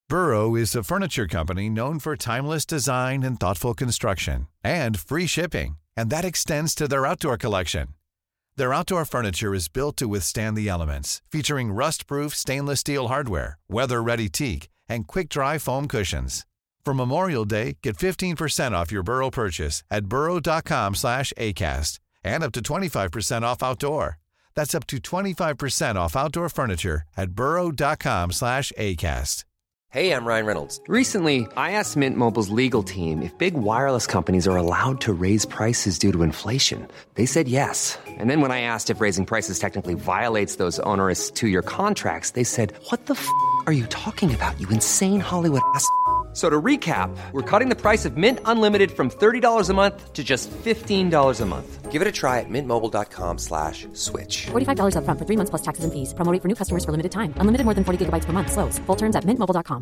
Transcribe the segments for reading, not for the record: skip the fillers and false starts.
Burrow is a furniture company known for timeless design and thoughtful construction, and free shipping, and that extends to their outdoor collection. Their outdoor furniture is built to withstand the elements, featuring rust-proof stainless steel hardware, weather-ready teak, and quick-dry foam cushions. For Memorial Day, get 15% off your Burrow purchase at burrow.com/ACAST and up to 25% off outdoor. That's up to 25% off outdoor furniture at burrow.com/ACAST. Hey, I'm Ryan Reynolds. Recently, I asked Mint Mobile's legal team if big wireless companies are allowed to raise prices due to inflation. They said yes. And then when I asked if raising prices technically violates those onerous two-year contracts, they said, "What the f*** are you talking about, you insane Hollywood ass?" So to recap, we're cutting the price of Mint Unlimited from $30 a month to just $15 a month. Give it a try at mintmobile.com/switch. $45 up front for 3 months plus taxes and fees. Promo rate for new customers for limited time. Unlimited more than 40 gigabytes per month. Slows full terms at mintmobile.com.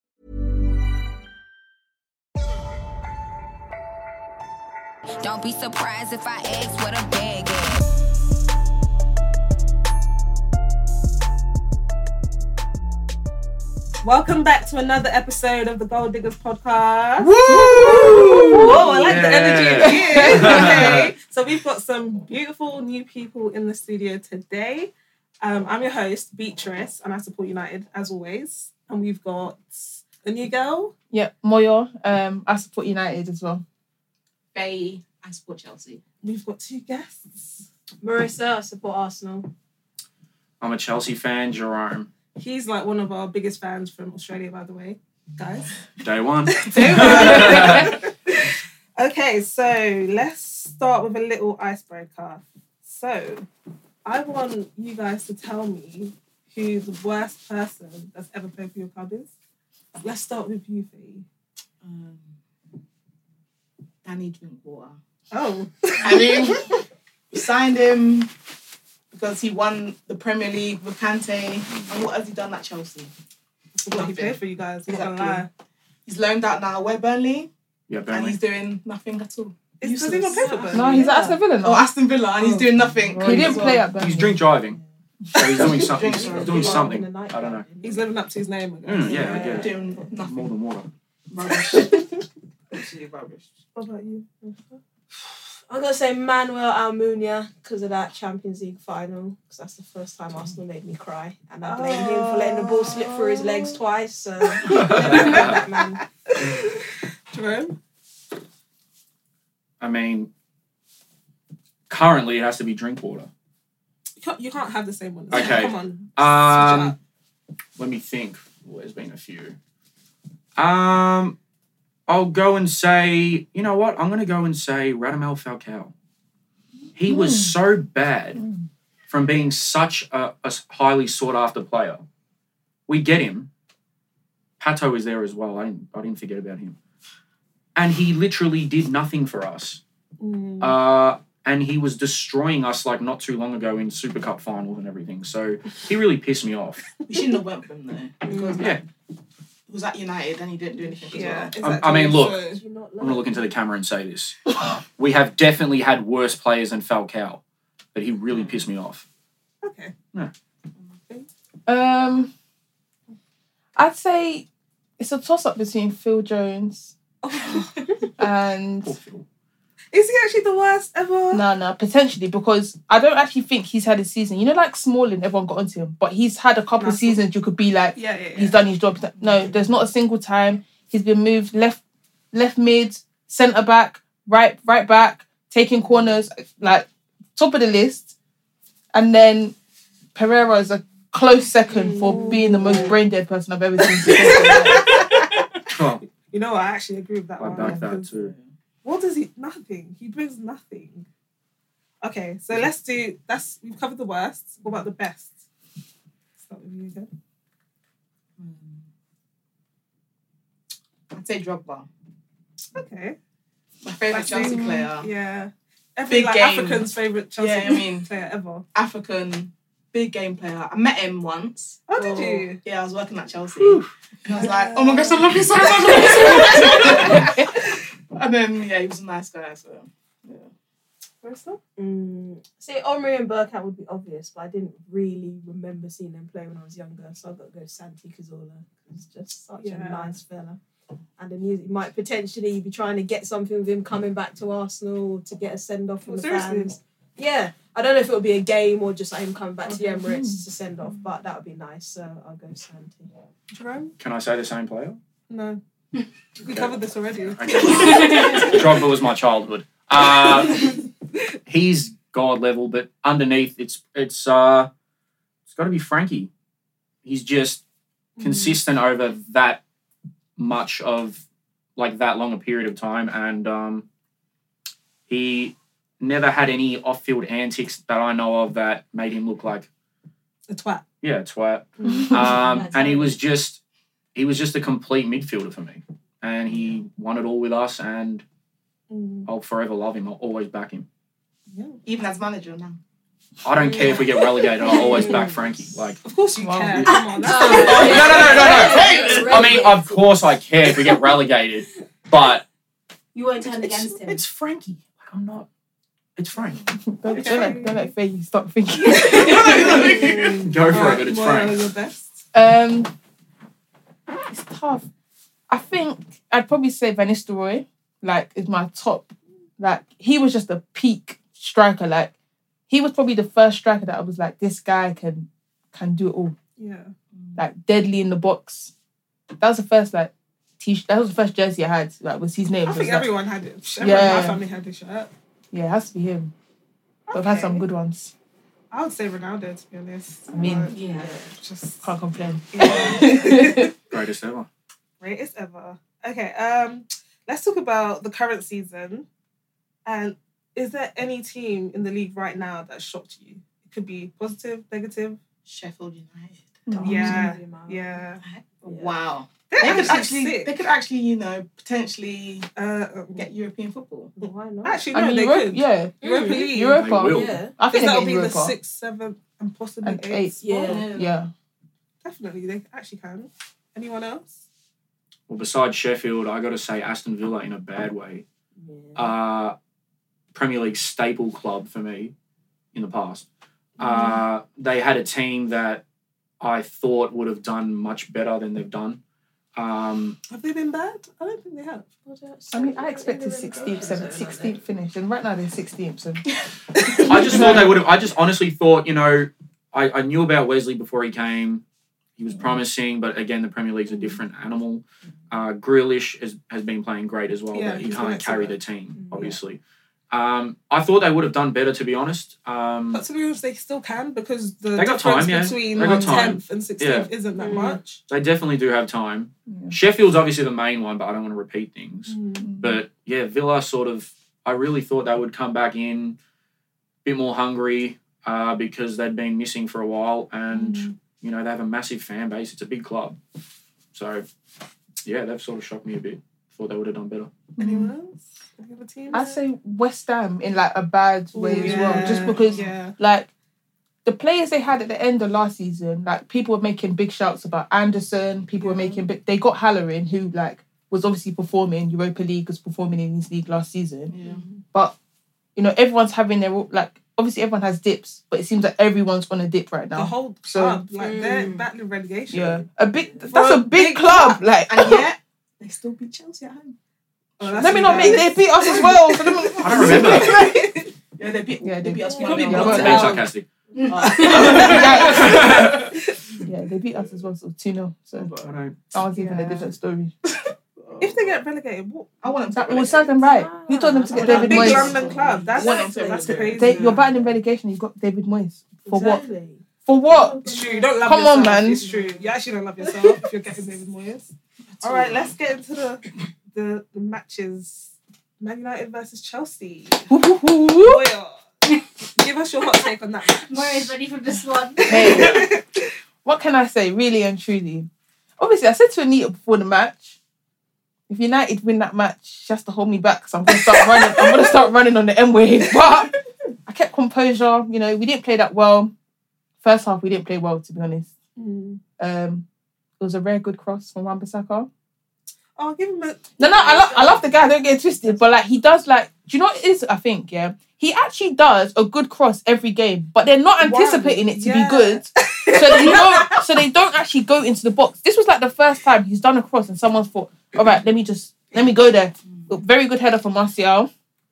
Don't be surprised if I ask what a bag is. Welcome back to another episode of the Gold Diggers podcast. Woo! Oh, I like the energy in here. Okay, so we've got some beautiful new people in the studio today. I'm your host, Beatrice, and I support United as always. And we've got a new girl. Yep, Moyo. I support United as well. Faye, I support Chelsea. We've got two guests. Marissa, I support Arsenal. I'm a Chelsea fan, Jerome. He's like one of our biggest fans from Australia, by the way, guys. Day one. Okay, so let's start with a little icebreaker. So, I want you guys to tell me who the worst person that's ever played for your club is. Let's start with you, Faye. Danny Drinkwater. Oh. I mean, we signed him because he won the Premier League with Kante. And what has he done at Chelsea? What he played for you guys. I'm not gonna lie. He's loaned out now. Where, Burnley? Yeah, Burnley. And he's doing nothing at all. Does he not play for Burnley? No, he's at Aston Villa now. Oh, Aston Villa, and he's doing nothing. He didn't play at Burnley. He's drink driving. So he's doing something. He's doing something. I don't know. He's living up to his name, I guess. Yeah, I get it. Doing nothing. More than water. Rubbish. Absolutely rubbish. What about you? I'm going to say Manuel Almunia because of that Champions League final. Because that's the first time Arsenal made me cry. And I blame him for letting the ball slip through his legs twice. So, that man. Jerome? I mean, currently it has to be Drinkwater. You can't have the same one. Okay. Come on. Let me think. Well, there's been a few. I'll go and say, you know what? I'm going to go and say Radamel Falcao. He was so bad from being such a highly sought-after player. We get him. Pato is there as well. I didn't forget about him. And he literally did nothing for us. And he was destroying us like not too long ago in Super Cup finals and everything. So he really pissed me off. We shouldn't have went for him though. Because he was at United and he didn't do anything as well. Exactly. I mean, look, I'm going to look into the camera and say this. We have definitely had worse players than Falcao, but he really pissed me off. Okay. Yeah. I'd say it's a toss-up between Phil Jones and... Poor Phil. Is he actually the worst ever? No, potentially, because I don't actually think he's had a season. You know, like Smalling, everyone got onto him, but he's had a couple of seasons you could be like, he's done his job. No, there's not a single time he's been moved left mid, centre back, right back, taking corners, like top of the list. And then Pereira is a close second for being the most brain dead person I've ever seen. You know what? I actually agree with that one. I back that too. What does he? Nothing. He brings nothing. Okay, so let's do... We've covered the worst. What about the best? Start with you again. I'd say Drogba. Okay. My favourite Chelsea player. Yeah. Big game. African's favourite Chelsea player ever. African, big game player. I met him once. Oh, did you? Yeah, I was working at Chelsea. And I was like, oh my gosh, I love you so much. And then, he was a nice guy, so, yeah. See, Omri and Burkhardt would be obvious, but I didn't really remember seeing them play when I was younger, so I've got to go Santi Cazorla. He's just such a nice fella. And then you might potentially be trying to get something with him coming back to Arsenal to get a send-off from the fans. Yeah. I don't know if it'll be a game or just like him coming back to the Emirates to send off, but that would be nice, so I'll go Santi. Jerome? Can I say the same player? No. We covered this already. Okay. Drogba was my childhood. He's God level, but underneath it's got to be Frankie. He's just consistent over that much of like that long a period of time, and he never had any off-field antics that I know of that made him look like a twat. Yeah, a twat. And he was just a complete midfielder for me, and he won it all with us, and I'll forever love him. I'll always back him. Yeah. Even as manager now. I don't care if we get relegated. I'll always back Frankie. Like, of course you care. Come on. No. I mean, of course I care if we get relegated, but you won't turn against him. It's Frankie. Like, I'm not. It's Frank. Don't let Faye stop thinking. Go for it, but it's Frank. Your best? It's tough. I think I'd probably say Van Nistelrooy, like, is my top. Like, he was just a peak striker. Like, he was probably the first striker that I was like, this guy can do it all. Yeah. Like, deadly in the box. That was the first, like, that was the first jersey I had. Like, was his name. I think everyone had it. My family had this shirt. Yeah, it has to be him. But I've had some good ones. I would say Ronaldo, to be honest. I mean, just can't complain. Yeah. Greatest ever. Greatest ever. Okay, let's talk about the current season. And is there any team in the league right now that shocked you? It could be positive, negative. Sheffield United. Yeah. Wow. They could actually, you know, potentially get European football. Why not? Actually, no, they could. Yeah. Europa League. Europa. Yeah. I think that'll they be get Europa. the 6th, 7th, and possibly And 8th. Yeah. Definitely, they actually can. Anyone else? Well, besides Sheffield, I got to say Aston Villa in a bad way. Premier League staple club for me in the past. They had a team that I thought would have done much better than they've done. Have they been bad? I don't think they have. I mean, I expected 16th finish, and right now they're 16th. So I just thought they would have. I just honestly thought, you know, I knew about Wesley before he came. He was promising, but again, the Premier League's a different animal. Grealish has been playing great as well, but he can't carry the team, obviously. I thought they would have done better, to be honest. But to be honest, they still can because the they got difference time, between they got time. 10th and 16th isn't that much. They definitely do have time. Yeah. Sheffield's obviously the main one, but I don't want to repeat things. But yeah, Villa I really thought they would come back in a bit more hungry because they'd been missing for a while, and you know, they have a massive fan base. It's a big club. So yeah, they've sort of shocked me a bit. Thought they would have done better. Anyone else? Any other teams? I'd say West Ham in like a bad way as well. Just because like the players they had at the end of last season, like people were making big shouts about Anderson, people were making they got Halloran, who like was obviously performing, Europa League, was performing in his league last season. Yeah. But you know, everyone's having their like obviously everyone has dips, but it seems like everyone's on a dip right now. The whole club, like they're battling relegation. Yeah. That's a big club. Like and yet they still beat Chelsea at home. Oh, let me not make they beat us as well. I don't remember that. They beat us. Being sarcastic. Yeah, they beat us as well, so 2-0. So that was even a different story. If they get relegated, what? I want them to. It will serve them right. Who told them to get David Moyes? Big London club. That's crazy. You're battling relegation. You've got David Moyes for what? For what? It's true. You don't love yourself. Come on, man. It's true. You actually don't love yourself if you're getting David Moyes. All right, let's get into the matches. Man United versus Chelsea. Boya, give us your hot take on that match. Moya's ready for this one. Hey, what can I say? Really and truly. Obviously, I said to Anita before the match, if United win that match, she has to hold me back because I'm going to start running. I'm going to start running on the M wave. But I kept composure. You know, we didn't play that well. First half, we didn't play well, to be honest. It was a very good cross from Wan-Bissaka. Oh, give him a... No, I love the guy, don't get it twisted, but like he does like, do you know what it is? I think, yeah, he actually does a good cross every game, but they're not anticipating it to be good. So they don't actually go into the box. This was like the first time he's done a cross and someone's thought, all right, let me go there. Very good header from Martial.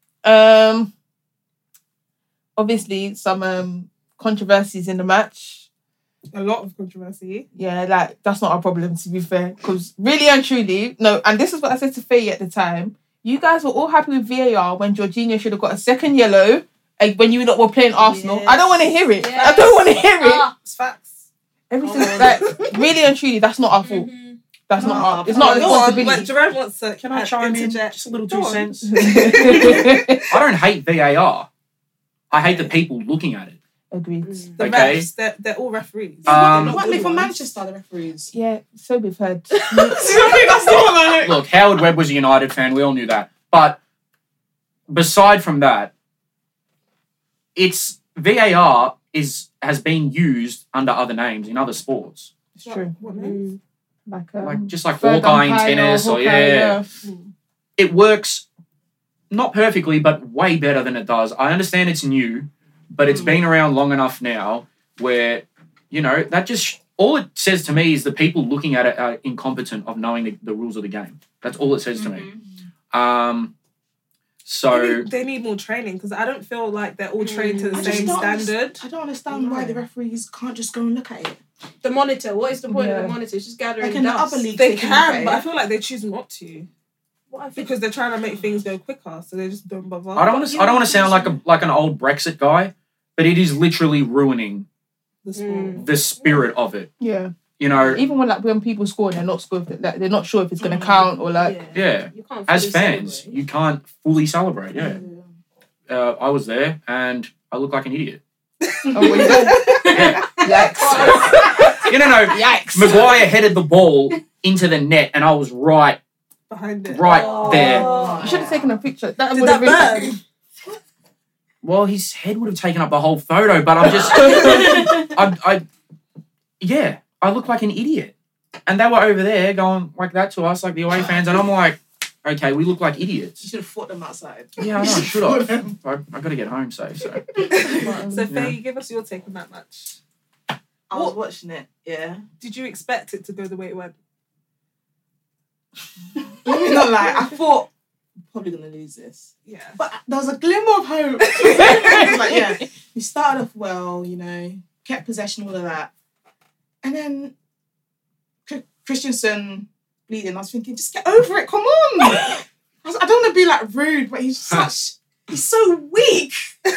Obviously, some controversies in the match. A lot of controversy. Yeah, like, that's not our problem, to be fair. Because really and truly, no, and this is what I said to Faye at the time, you guys were all happy with VAR when Jorginho should have got a second yellow when you lot were playing Arsenal. Yes. I don't want to hear it. Yes. I don't want to hear it. It's facts. Everything, like, really and truly, that's not our fault. That's not our... It's not a responsibility. Jerome wants to... Can I chime in? Just a little 2 cents. I don't hate VAR. I hate the people looking at it. Agreed. The refs, they're all referees. Apparently from Manchester, the referees. Yeah, so we've heard. Look, Howard Webb was a United fan. We all knew that. But beside from that, it's VAR has been used under other names in other sports. It's true. What names? Like Hawkeye in tennis, or it works not perfectly, but way better than it does. I understand it's new, but it's been around long enough now where, that just, all it says to me is the people looking at it are incompetent of knowing the rules of the game. That's all it says to me. So they need more training, because I don't feel like they're all trained to the same standard. I don't understand why the referees can't just go and look at it. The monitor. What is the point of the monitor? It's just gathering like in dust. The upper leagues, they can, but I feel like they choose not to. Because they're trying to make things go quicker, so they just don't bother. I don't want to sound like an old Brexit guy, but it is literally ruining the spirit of it. Yeah. Even when people score and they're not sure if it's going to count or as fans, you can't fully celebrate. Yeah. I was there and I look like an idiot. Yikes. Yikes. Maguire headed the ball into the net and I was right behind it. Right there. You should have taken a picture. Did that burn? Well, his head would have taken up the whole photo, but I'm just... I look like an idiot. And they were over there going like that to us, like the away fans, and I'm like, okay, we look like idiots. You should have fought them outside. Yeah, I know, I should have. I got to get home safe, so... So, Faye, give us your take on that match. I was watching it, yeah. Did you expect it to go the way it went? Not like, I thought, probably going to lose this. Yeah. But there was a glimmer of hope. We started off well, kept possession, all of that. And then Christensen bleeding. I was thinking, just get over it, come on. I don't want to be like rude, but he's so weak.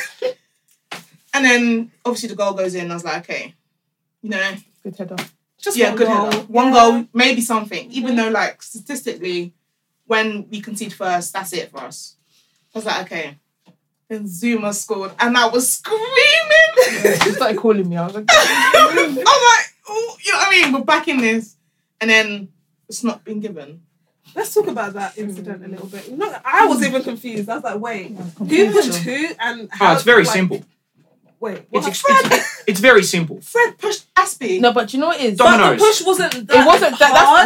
And then obviously the goal goes in. I was like, okay, good header. Just good header. One goal, maybe something. Even though like statistically, when we concede first, that's it for us. I was like, okay. Then Zuma scored, and I was screaming. She started calling me. I was like, oh, you know what I mean? We're back in this, and then it's not been given. Let's talk about that incident a little bit. I was even confused. I was like, wait, who pushed who and how? It's very simple. Wait, it's very simple. Fred pushed Aspie. No, but you know what it is? Dominoes. But the push wasn't that. It wasn't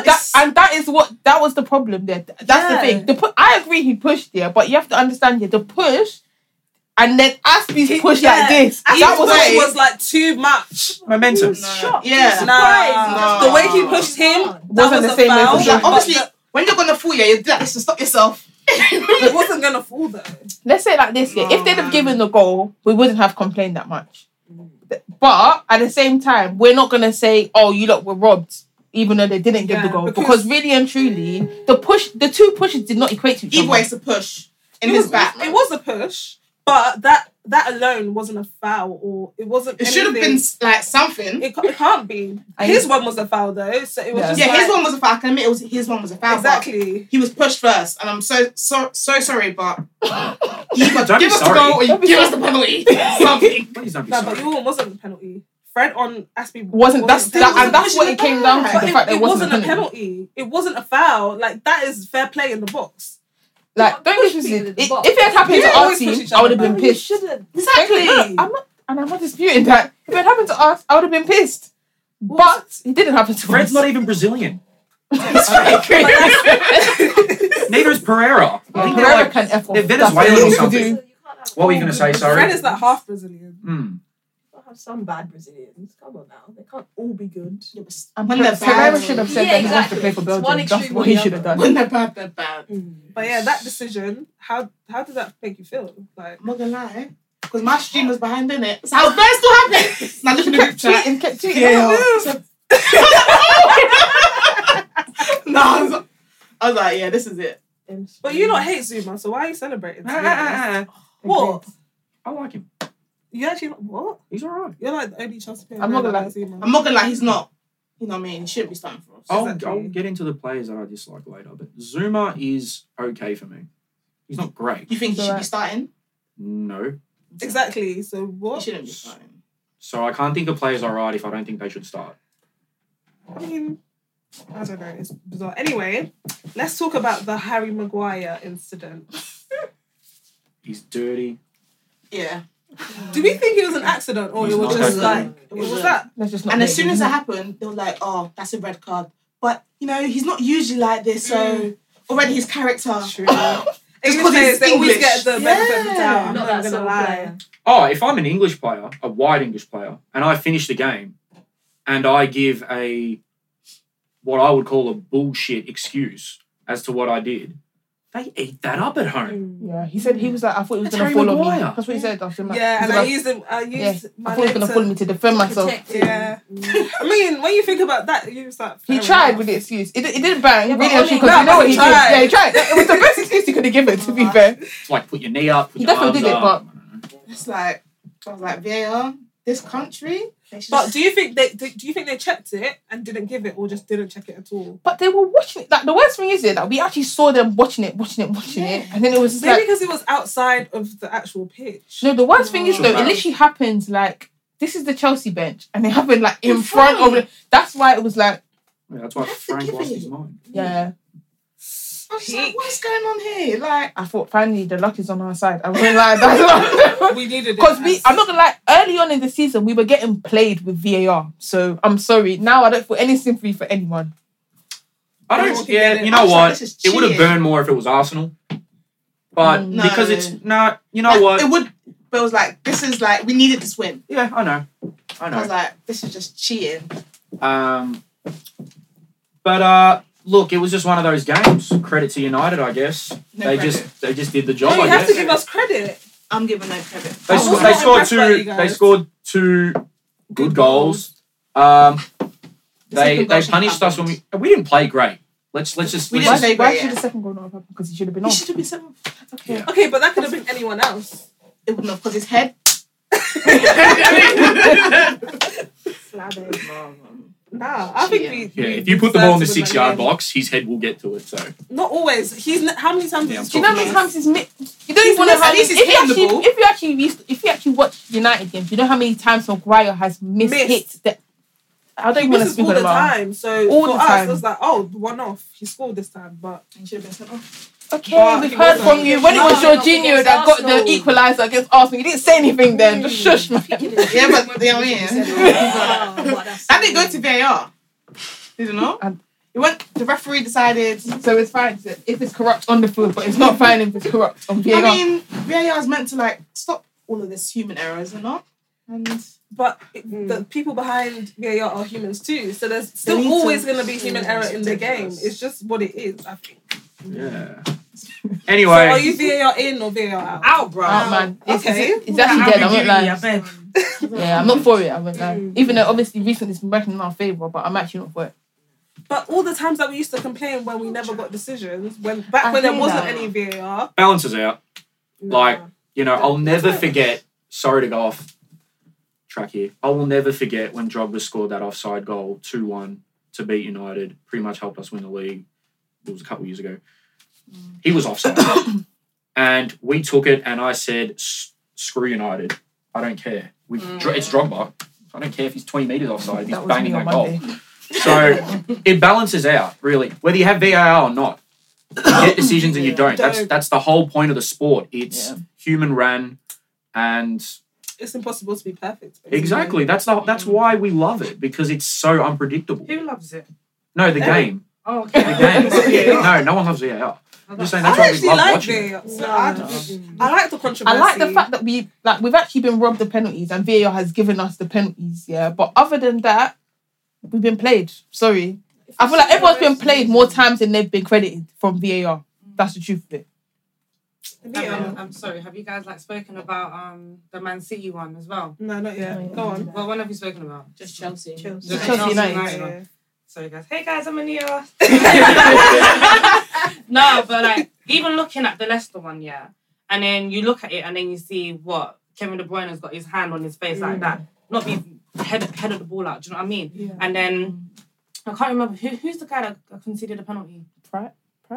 that was the problem there. That's the thing. I agree he pushed there, but you have to understand the push. And then Aspie's push like this. That was like too much. Momentum. The way he pushed him wasn't the same. Like, obviously, when you're gonna fall, you're like this to stop yourself. It wasn't gonna fall though. Let's say it like this, if they'd have given the goal, we wouldn't have complained that much. But at the same time, we're not gonna say, "Oh, you lot were robbed," even though they didn't give the goal, because really and truly, the two pushes did not equate to each other. Either way, it's a push in his back. It was a push. But that alone wasn't a foul, or it wasn't. It should have been like something. It can't be. His one was a foul though, so it was just his one was a foul. I can admit his one was a foul. Exactly. He was pushed first, and I'm so sorry, but give us the goal or you give us the penalty. Something. But your one wasn't the penalty. Fred on Aspie wasn't. That's what it came down to. The fact that it wasn't a penalty. It wasn't a foul. Like that is fair play in the box. Like, don't get twisted. If it had happened to our team, I would have been pissed. Exactly. I'm not disputing that. If it had happened to us, I would have been pissed. But it didn't happen to us. Fred's not even Brazilian. Neither is Pereira. Pereira can F off. They're Venezuelan or something. What were you going to say, sorry? Fred is like half Brazilian. I have some bad Brazilians. Come on now. They can't all be good. Yeah, but When they're bad, should have said that he wants to play for It's one Belgium. That's extreme what or he the should have other. done. when they're bad, they're bad. But yeah, that decision, how did that make you feel? Like, I'm not gonna lie. Because my stream was behind in it. So I was very still happy. Now look at the group chat. Kept cheating. Yeah. No, I was like, yeah, this is it. but you not hate Zuma, so why are you celebrating? To be honest? What? I like him. You actually what? He's alright. You're like the only Chelsea player. I'm not gonna that lie. likes Zuma. I'm not gonna lie, he's not. You know what I mean? He shouldn't be starting for us. I'll get into the players that I dislike later, but Zuma is okay for me. He's not great. You think he should be starting? No. Exactly. So He what? shouldn't be starting. So I can't think of players alright if I don't think they should start. I mean, I don't know. It's bizarre. Anyway, let's talk about the Harry Maguire incident. He's dirty. Yeah. Do we think it was an accident or He's it was not just that like good. it was that? Let's just not And make as soon it. as that happened, they were like, oh, that's a red card. But, you know, he's not usually like this, so already his character. True. Just English 'cause he's players, they always English. get the benefit of the doubt. I'm Not not that gonna sort of lie. player. Oh, if I'm an English player, a white English player, and I finish the game and I give what I would call a bullshit excuse as to what I did, they eat that up at home. Yeah, he said he was like, I thought he was That's going to Harry follow me. Maguire. That's what he said. After Yeah, and I used yeah, my I thought he was leg going to follow me to defend myself. Protect him. Yeah. I mean, when you think about that, you was like, He fair tried enough. with the excuse. It didn't bang, Yeah, really, but actually, only- because you know No, what he he did. tried. Yeah, he tried. It was the best excuse he could have given, to be fair. It's like put your knee up, put He your definitely arms did it, up. It's like, I was like, VAR, this country? They should But just- do you think they checked it and didn't give it, or just didn't check it at all? But they were watching it. Like, the worst thing is that we actually saw them watching it. And then it was just Maybe like... because it was outside of the actual pitch. No, the worst thing is, though, it Wow. literally happened, like... This is the Chelsea bench. And it happened, like, in front of it. That's why it was like... Yeah, that's why Have to Frank give lost it. his mind. Yeah. I was like, what's going on here? Like, I thought, finally, the luck is on our side. I wasn't like... That's We needed it. Because I'm not gonna lie, early on in the season, we were getting played with VAR. So I'm sorry. Now I don't feel any sympathy for anyone. I Anyone don't. can get Yeah, it. you know I was like, what? this is It would have cheating. burned more if it was Arsenal. But No. because it's you know like, what? It would, but it was like, this is like, we needed this win. Yeah, I know. I was like, this is just cheating. But look, it was just one of those games. Credit to United, I guess. No they credit. just did the job. No, you I have guess to give us credit. I'm giving no credit. They, I sco- was they not scored impressed by two. you guys. They scored two good goals. They second goal should punished us when we didn't play great. Let's just We let's didn't just- play Why great, should yeah. the second goal not have happened? Because he should have been He off. should have been seventh. Okay. Yeah. Okay, but that could have been anyone else. It wouldn't have, because his head. Nah, I think we. Yeah, we if you put the ball in the deserved to 6-yard win that box, his head will get to it. So game. Not always. How many times? Yeah, has I'm he Do you know how many scored? times he's missed? You don't even know missed- how at least many. he's hitting the ball. If you actually watch United games, you know how many times Maguire has missed hits. That I don't He even want to misses speak all on the him out. time. So All for the us, time. it was like, oh, one off. He scored this time, but He should have been sent off. Okay, But we've he heard wasn't. from you. When it was No, Jorginho against that got the Arsenal. equaliser against Arsenal, you didn't say anything then. Just shush, man. Yeah, but you know what I mean? That didn't go to VAR. Did you know? It went. The referee decided. So it's fine if it's corrupt on the field, but it's not fine if it's corrupt on VAR. I mean, VAR is meant to like stop all of this human errors, you know? And the people behind VAR are humans too. So there's still need to- always going to be human error in the game. ridiculous. It's just what it is, I think. yeah. So Anyway, are you VAR in or VAR out? Out, bro. Oh, man. Okay. It's actually dead. I won't lie. beg. Yeah, I'm not for it. I won't lie. Even though obviously recently it's been working in our favour, but I'm actually not for it. But all the times that we used to complain when we never got decisions, when I there hear wasn't that. any VAR. balances out. nah. Like, you know, I'll never forget. Sorry to go off track here. I will never forget when Drogba scored that offside goal, 2-1 to beat United. Pretty much helped us win the league. It was a couple of years ago. He was offside, and we took it. And I said, "Screw United. I don't care. It's Drogba. I don't care if he's 20 meters offside. He's That was banging me on that goal." Monday. So it balances out, really. Whether you have VAR or not, you get decisions and you don't. That's the whole point of the sport. It's human ran, and It's impossible to be perfect. basically. exactly that's why we love it, because it's so unpredictable. Who loves it? No, the game. Oh, okay. The game. No one loves VAR. I'm just saying I that's why we actually love like watching. VAR. So I like the controversy. I like the fact that we've actually been robbed the penalties and VAR has given us the penalties, yeah. But other than that, we've been played. Sorry. I feel like everyone's been played more times than they've been credited from VAR. That's the truth of it. I'm sorry, have you guys spoken about the Man City one as well? No, not yet. Go on. What one have you spoken about? Just Chelsea. Chelsea United. One. Sorry guys. Hey guys, I'm Ania. No, but even looking at the Leicester one, yeah, and then you look at it and then you see what Kevin De Bruyne has got his hand on his face like that, not be head of the ball out. Do you know what I mean? Yeah. And then I can't remember who's the guy that conceded the penalty. Pratt.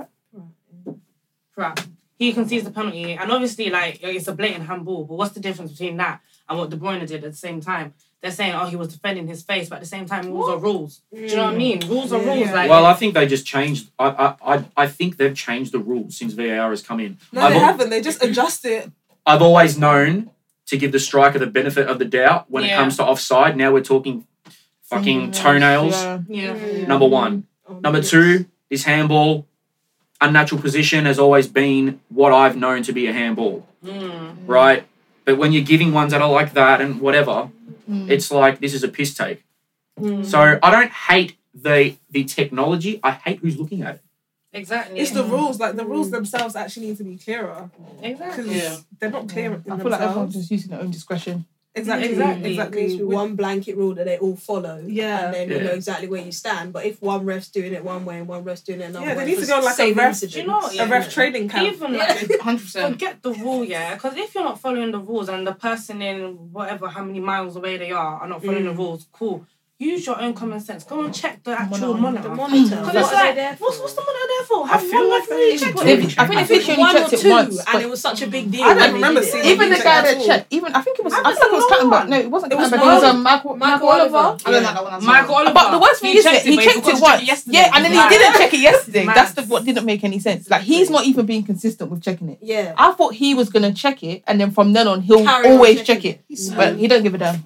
He concedes the penalty, and obviously, it's a blatant handball. But what's the difference between that and what De Bruyne did at the same time? They're saying, he was defending his face, but at the same time, rules are rules. Do you know what I mean? Rules are rules. Well, I think they just changed. I think they've changed the rules since VAR has come in. No, they haven't. They just adjust it. I've always known to give the striker the benefit of the doubt when it comes to offside. Now we're talking fucking toenails. Yeah. Number one. Number two, this handball, unnatural position has always been what I've known to be a handball. Right? But when you're giving ones that are like that and whatever, it's like, this is a piss take. So I don't hate the technology. I hate who's looking at it. Exactly. It's the rules. The rules themselves actually need to be clearer. Exactly. They're not clear. I feel like everyone's just using their own discretion. Exactly. One blanket rule that they all follow. Yeah. And then you know exactly where you stand. But if one ref's doing it one way and one ref's doing it another way. They need to go like a ref training camp. Even 100%. Forget the rule, yeah. Because if you're not following the rules and the person in how many miles away they are not following the rules, cool. Use your own common sense. Go and check the actual monitor. The monitor. Because it's what's the monitor there for? Have one referee check it. I think they one checked or it two, once, and it was such a big deal. I don't remember seeing even the guy that checked. I think it was Clattenburg. No, it wasn't Clattenburg. It was Michael Oliver. I don't know that one. Michael Oliver. But the worst thing is that he checked it once. Yeah, and then he didn't check it yesterday. That's what didn't make any sense. He's not even being consistent with checking it. Yeah. I thought he was gonna check it, and then from then on he'll always check it. But he don't give a damn.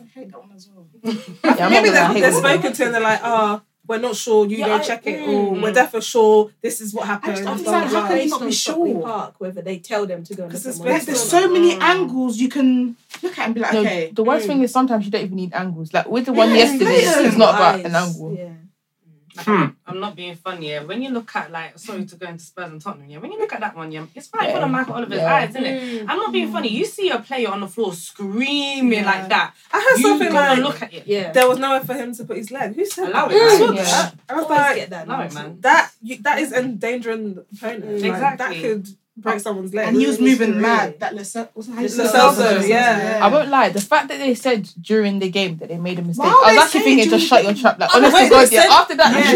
Maybe they're spoken to and they're like, we're not sure, you go check it, or we're definitely sure this is what happened. How can you not be sure? Park, whether they tell them to go. There's so many angles you can look at and be like, okay. The worst thing is sometimes you don't even need angles. With the one yesterday, it's not about an angle. Yeah. I'm not being funny, yeah. When you look at sorry to go into Spurs and Tottenham, yeah. When you look at that one, yeah, it's right for the Michael Oliver's eyes, isn't it? I'm not being funny. You see a player on the floor screaming like that. I heard something like, look at it. Yeah. There was nowhere for him to put his leg. Who said Allow that? it, Yeah. I was like, allow it, man. That is endangering the opponent. Exactly. That could break someone's leg. And he was moving mad. That Lo Celso, yeah. I won't lie. The fact that they said during the game that they made a mistake, Why I was actually thinking, just shut your trap. Honestly, after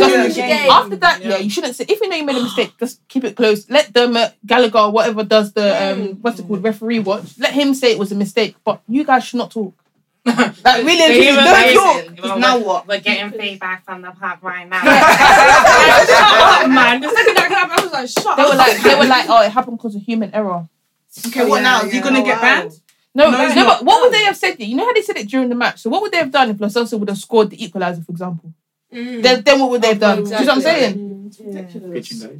that, you shouldn't say. If you know you made a mistake, just keep it close. Let them Gallagher, whatever does the what's it called, referee watch. Let him say it was a mistake, but you guys should not talk. Really, don't talk. Now what? We're getting feedback from the park right now. Shut up, man. The second that happened, I was like, shut up. They were like, oh, it happened because of human error. Okay, what now? Is he gonna get banned? No, but what would they have said? You know how they said it during the match. So what would they have done if Lo Celso would have scored the equaliser, for example? Then what would they have done? Exactly. Do you know what I'm saying? It's ridiculous. Pitching day.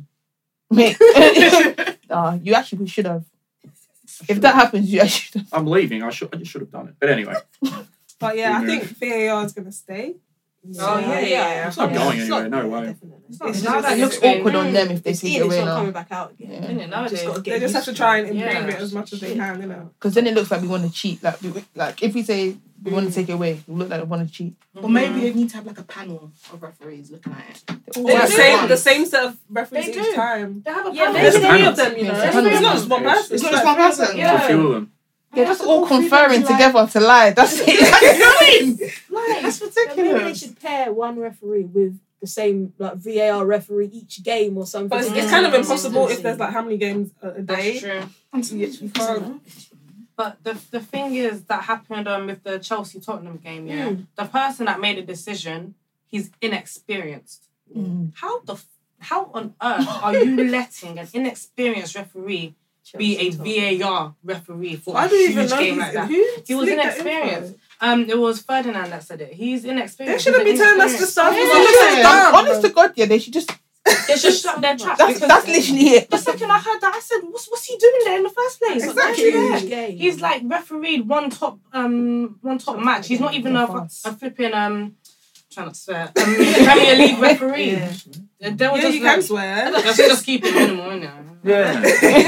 Mate, you actually should have. If that happens, you actually should have. I'm leaving. I just should have done it. But anyway. But yeah, I think VAR is going to stay. Oh, yeah. It's not going anywhere. No way. It looks awkward on them if they see it away It's not now. coming back out again. They just have to try and improve it as much as they can, you know. Because then it looks like we want to cheat. Like if we say we want to take it away, it will look like we want to cheat. Or maybe they need to have a panel of referees looking at it. The same set of referees each time. They have a panel. There's There's a three panel. of them, you know. Yeah. It's not just one person. It's not just one person. There's a few of them. They're just all conferring together to lie. That's it. That's ridiculous. Maybe they should pair one referee with the same VAR referee each game or something. But it's kind of impossible if there's how many games a day. That's true. You can't. But the thing is that happened with the Chelsea Tottenham game, yeah. The person that made the decision, he's inexperienced. How on earth are you letting an inexperienced referee be a VAR referee for a huge game like that? He was inexperienced. It was Ferdinand that said it. He's inexperienced. They shouldn't be telling us to start. Honest to God, they should just They should shut their trap. That's literally it. The second I heard that, I said, "What's he doing there in the first place?" Exactly. He's like refereed one top match. He's not even a flipping trying not to swear Premier League referee. They were just you can swear. Just keep it minimal, innit? Yeah.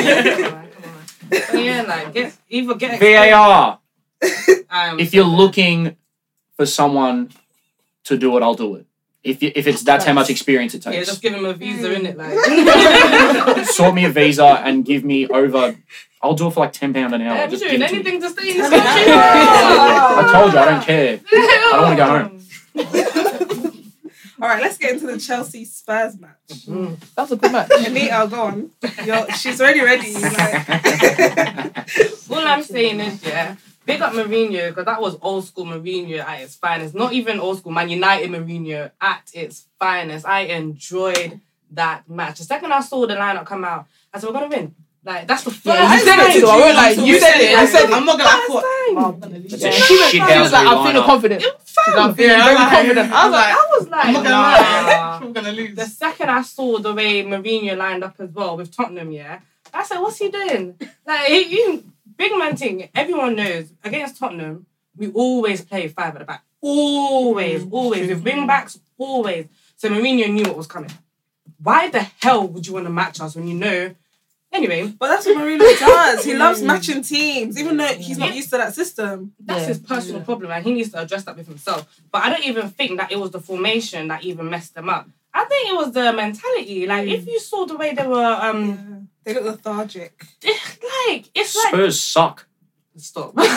Yeah, like get VAR. If you're looking for someone to do it, I'll do it. If that's how much experience it takes. Yeah, just give him a visa, innit? Like sort me a visa and give me over. I'll do it for like £10 an hour. Yeah, Just doing give it to me. anything to stay in this country. I told you I don't care. I don't want to go home. All right, let's get into the Chelsea Spurs match. That's a good match. Anita, go on. She's already ready. Like. All I'm saying is, big up Mourinho, because that was old school Mourinho at its finest. Not even old school Man United Mourinho at its finest. I enjoyed that match. The second I saw the lineup come out, I said, we're going to win. Like, that's the first time. You said it too. I won't like, you said it. I said it. I'm not going to lie. She was like, I'm feeling confident. I'm feeling very confident. I was like, I'm not going to lie. I'm going to lose. The second I saw the way Mourinho lined up as well with Tottenham, I said, what's he doing? Like, big man thing, everyone knows, against Tottenham, we always play 5 at the back. Always. With wing backs, always. So Mourinho knew what was coming. Why the hell would you want to match us when you know? Anyway. But that's what Mourinho does. He loves matching teams, even though he's not used to that system. That's his personal problem, and he needs to address that with himself. But I don't even think that it was the formation that even messed them up. I think it was the mentality. Like, if you saw the way they were... They look lethargic. It's Spurs suck. Stop. But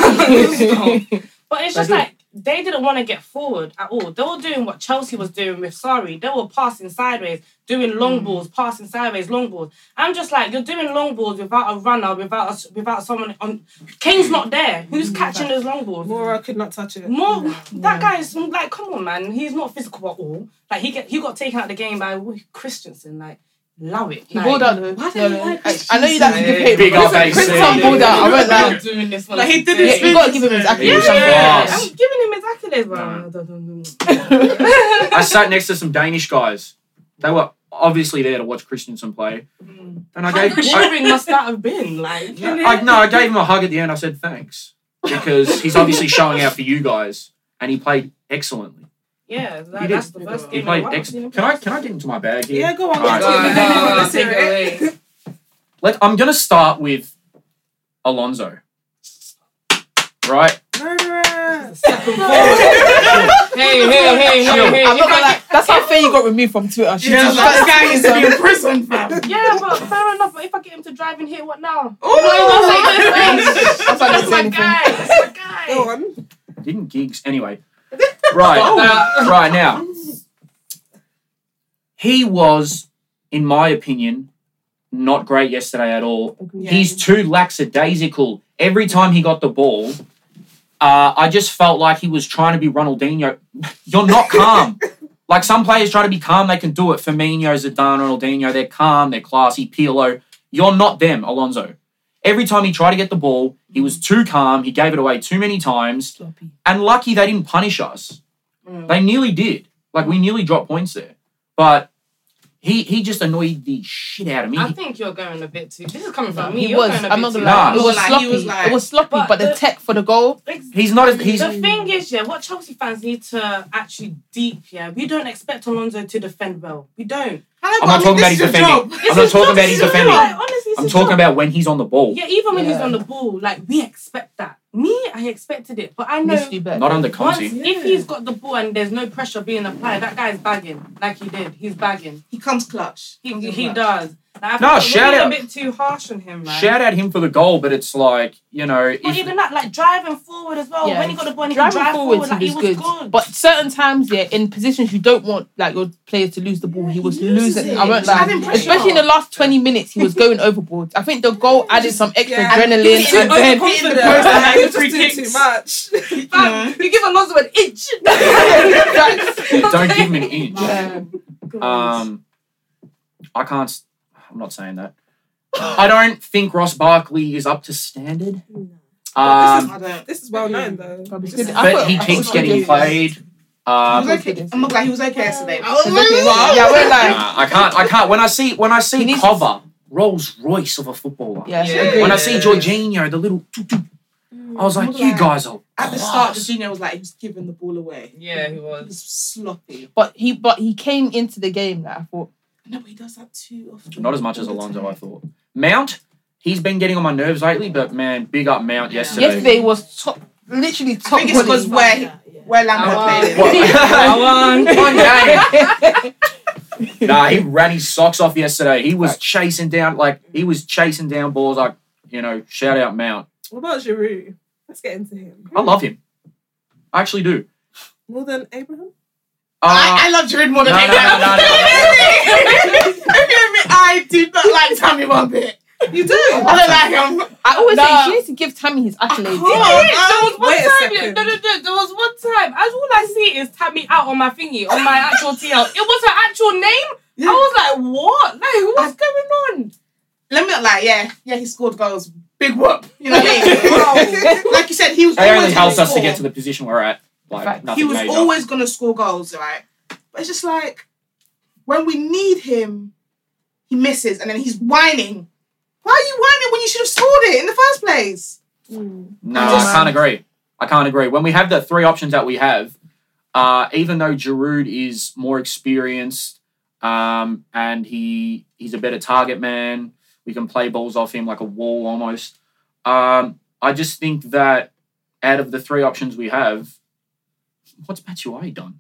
it's just like, they didn't want to get forward at all. They were doing what Chelsea was doing with Sarri. They were passing sideways, doing long balls, passing sideways, long balls. I'm just like, you're doing long balls without a runner, without someone on... Kane's not there. Who's catching those long balls? Moura could not touch it. That guy's like, come on, man. He's not physical at all. Like, he got taken out of the game by Christensen. Like, love it. He balled out though. I know you like to give him. Big up, Christensen balled out. I won't lie. Doing this one. Like, he did it. You got to give him his accolades. I'm giving him his accolades, bro. I sat next to some Danish guys. They were obviously there to watch Christensen play. And I gave... boring must that have been? Like, I gave him a hug at the end. I said, thanks. Because he's obviously showing out for you guys. And he played excellently. Yeah, that's the first game. He played excellent. Can I get into my bag here? Yeah, go on. Let's hear it. I'm going to start with Alonso. Right? Hey. I'm not gonna lie. That's how fair you got removed from Twitter. That guy is to be in prison, fam. Yeah, but fair enough. But if I get him to drive and hit, what now? That's my guy. That's my guy. Go on. Didn't gigs. Anyway. Right now. He was, in my opinion, not great yesterday at all. Yeah. He's too lackadaisical. Every time he got the ball, I just felt like he was trying to be Ronaldinho. You're not calm. Like, some players try to be calm, they can do it. Firmino, Zidane, Ronaldinho, they're calm, they're classy. Pirlo. You're not them, Alonso. Every time he tried to get the ball, he was too calm. He gave it away too many times. Sloppy. And lucky they didn't punish us. They nearly did. Like, we nearly dropped points there. But he just annoyed the shit out of me. I think you're going a bit too... This is coming from me. He You're was. going a I'm bit not too... gonna lie. Nah. It was Like, sloppy. he was like- It was sloppy, but the tech for the goal. He's not as... The thing is, what Chelsea fans need to actually we don't expect Alonso to defend well. We don't. I'm not talking about his defending. I'm not talking about his defending. Honestly, I'm talking about when he's on the ball. Yeah, even when he's on the ball, like, we expect that. I expected it, but I know... Needs to do better. Not under Once, Conte. if he's got the ball and there's no pressure being applied, that guy's bagging like he did. He's bagging. He comes clutch. He does. Like, No, shout out. a bit too harsh on him, man. Shout out him for the goal, but it's like, But even that, like, driving forward as well. Yeah. When he got the ball and he could Driving drive forwards, forward, like, he was good. But certain times, in positions you don't want like your player to lose the ball, he was losing. it. I won't He's having lie. pressure. Especially in the last 20 minutes, he was going overboard. I think the goal added some extra adrenaline. He's And then overconfident. the post and He was free just doing kicks. too much. You give Alonso an inch. don't give him an inch. I can't... I'm not saying that. I don't think Ross Barkley is up to standard. I don't. This is well known though. But he keeps getting played. He was okay. I'm not glad he was okay yesterday. Yeah, we're like, I can't. When I see cover Rolls Royce of a footballer. Yeah. When I see Jorginho, the little, I was like, you guys are. At the start, Jorginho was like, he was giving the ball away. Yeah, he He was. was sloppy. but he came into the game that I thought. No, but he does that too often. Not as much as Alonso, I thought. Mount, he's been getting on my nerves lately, but man, big up Mount yesterday. Yesterday was literally top. I think it's because where Lampard played I him. won. Nah, he ran his socks off yesterday. He was chasing down balls. Like, shout out Mount. What about Giroud? Let's get into him. I love him. I actually do. More than Abraham? I love Giroud more than No. I do not like Tammy one bit. You do? I don't like him. I always say she needs to give Tammy his accolades. Wait a second. There was one time. As all I see is Tammy out on my thingy, on my actual TL. It was her actual name. I was like, what? Like, what's going on? Let me not lie, yeah, he scored goals. Big whoop. You know what I mean? Like you said, he was It always only helps gonna us to get score. to the position we're at. Like, nothing He was major. always going to score goals, right? But it's just like, when we need him, he misses, and then he's whining. Why are you whining when you should have scored it in the first place? No, I can't agree. When we have the three options that we have, even though Giroud is more experienced and he's a better target man, we can play balls off him like a wall almost. I just think that out of the three options we have, what's Batshuayi done?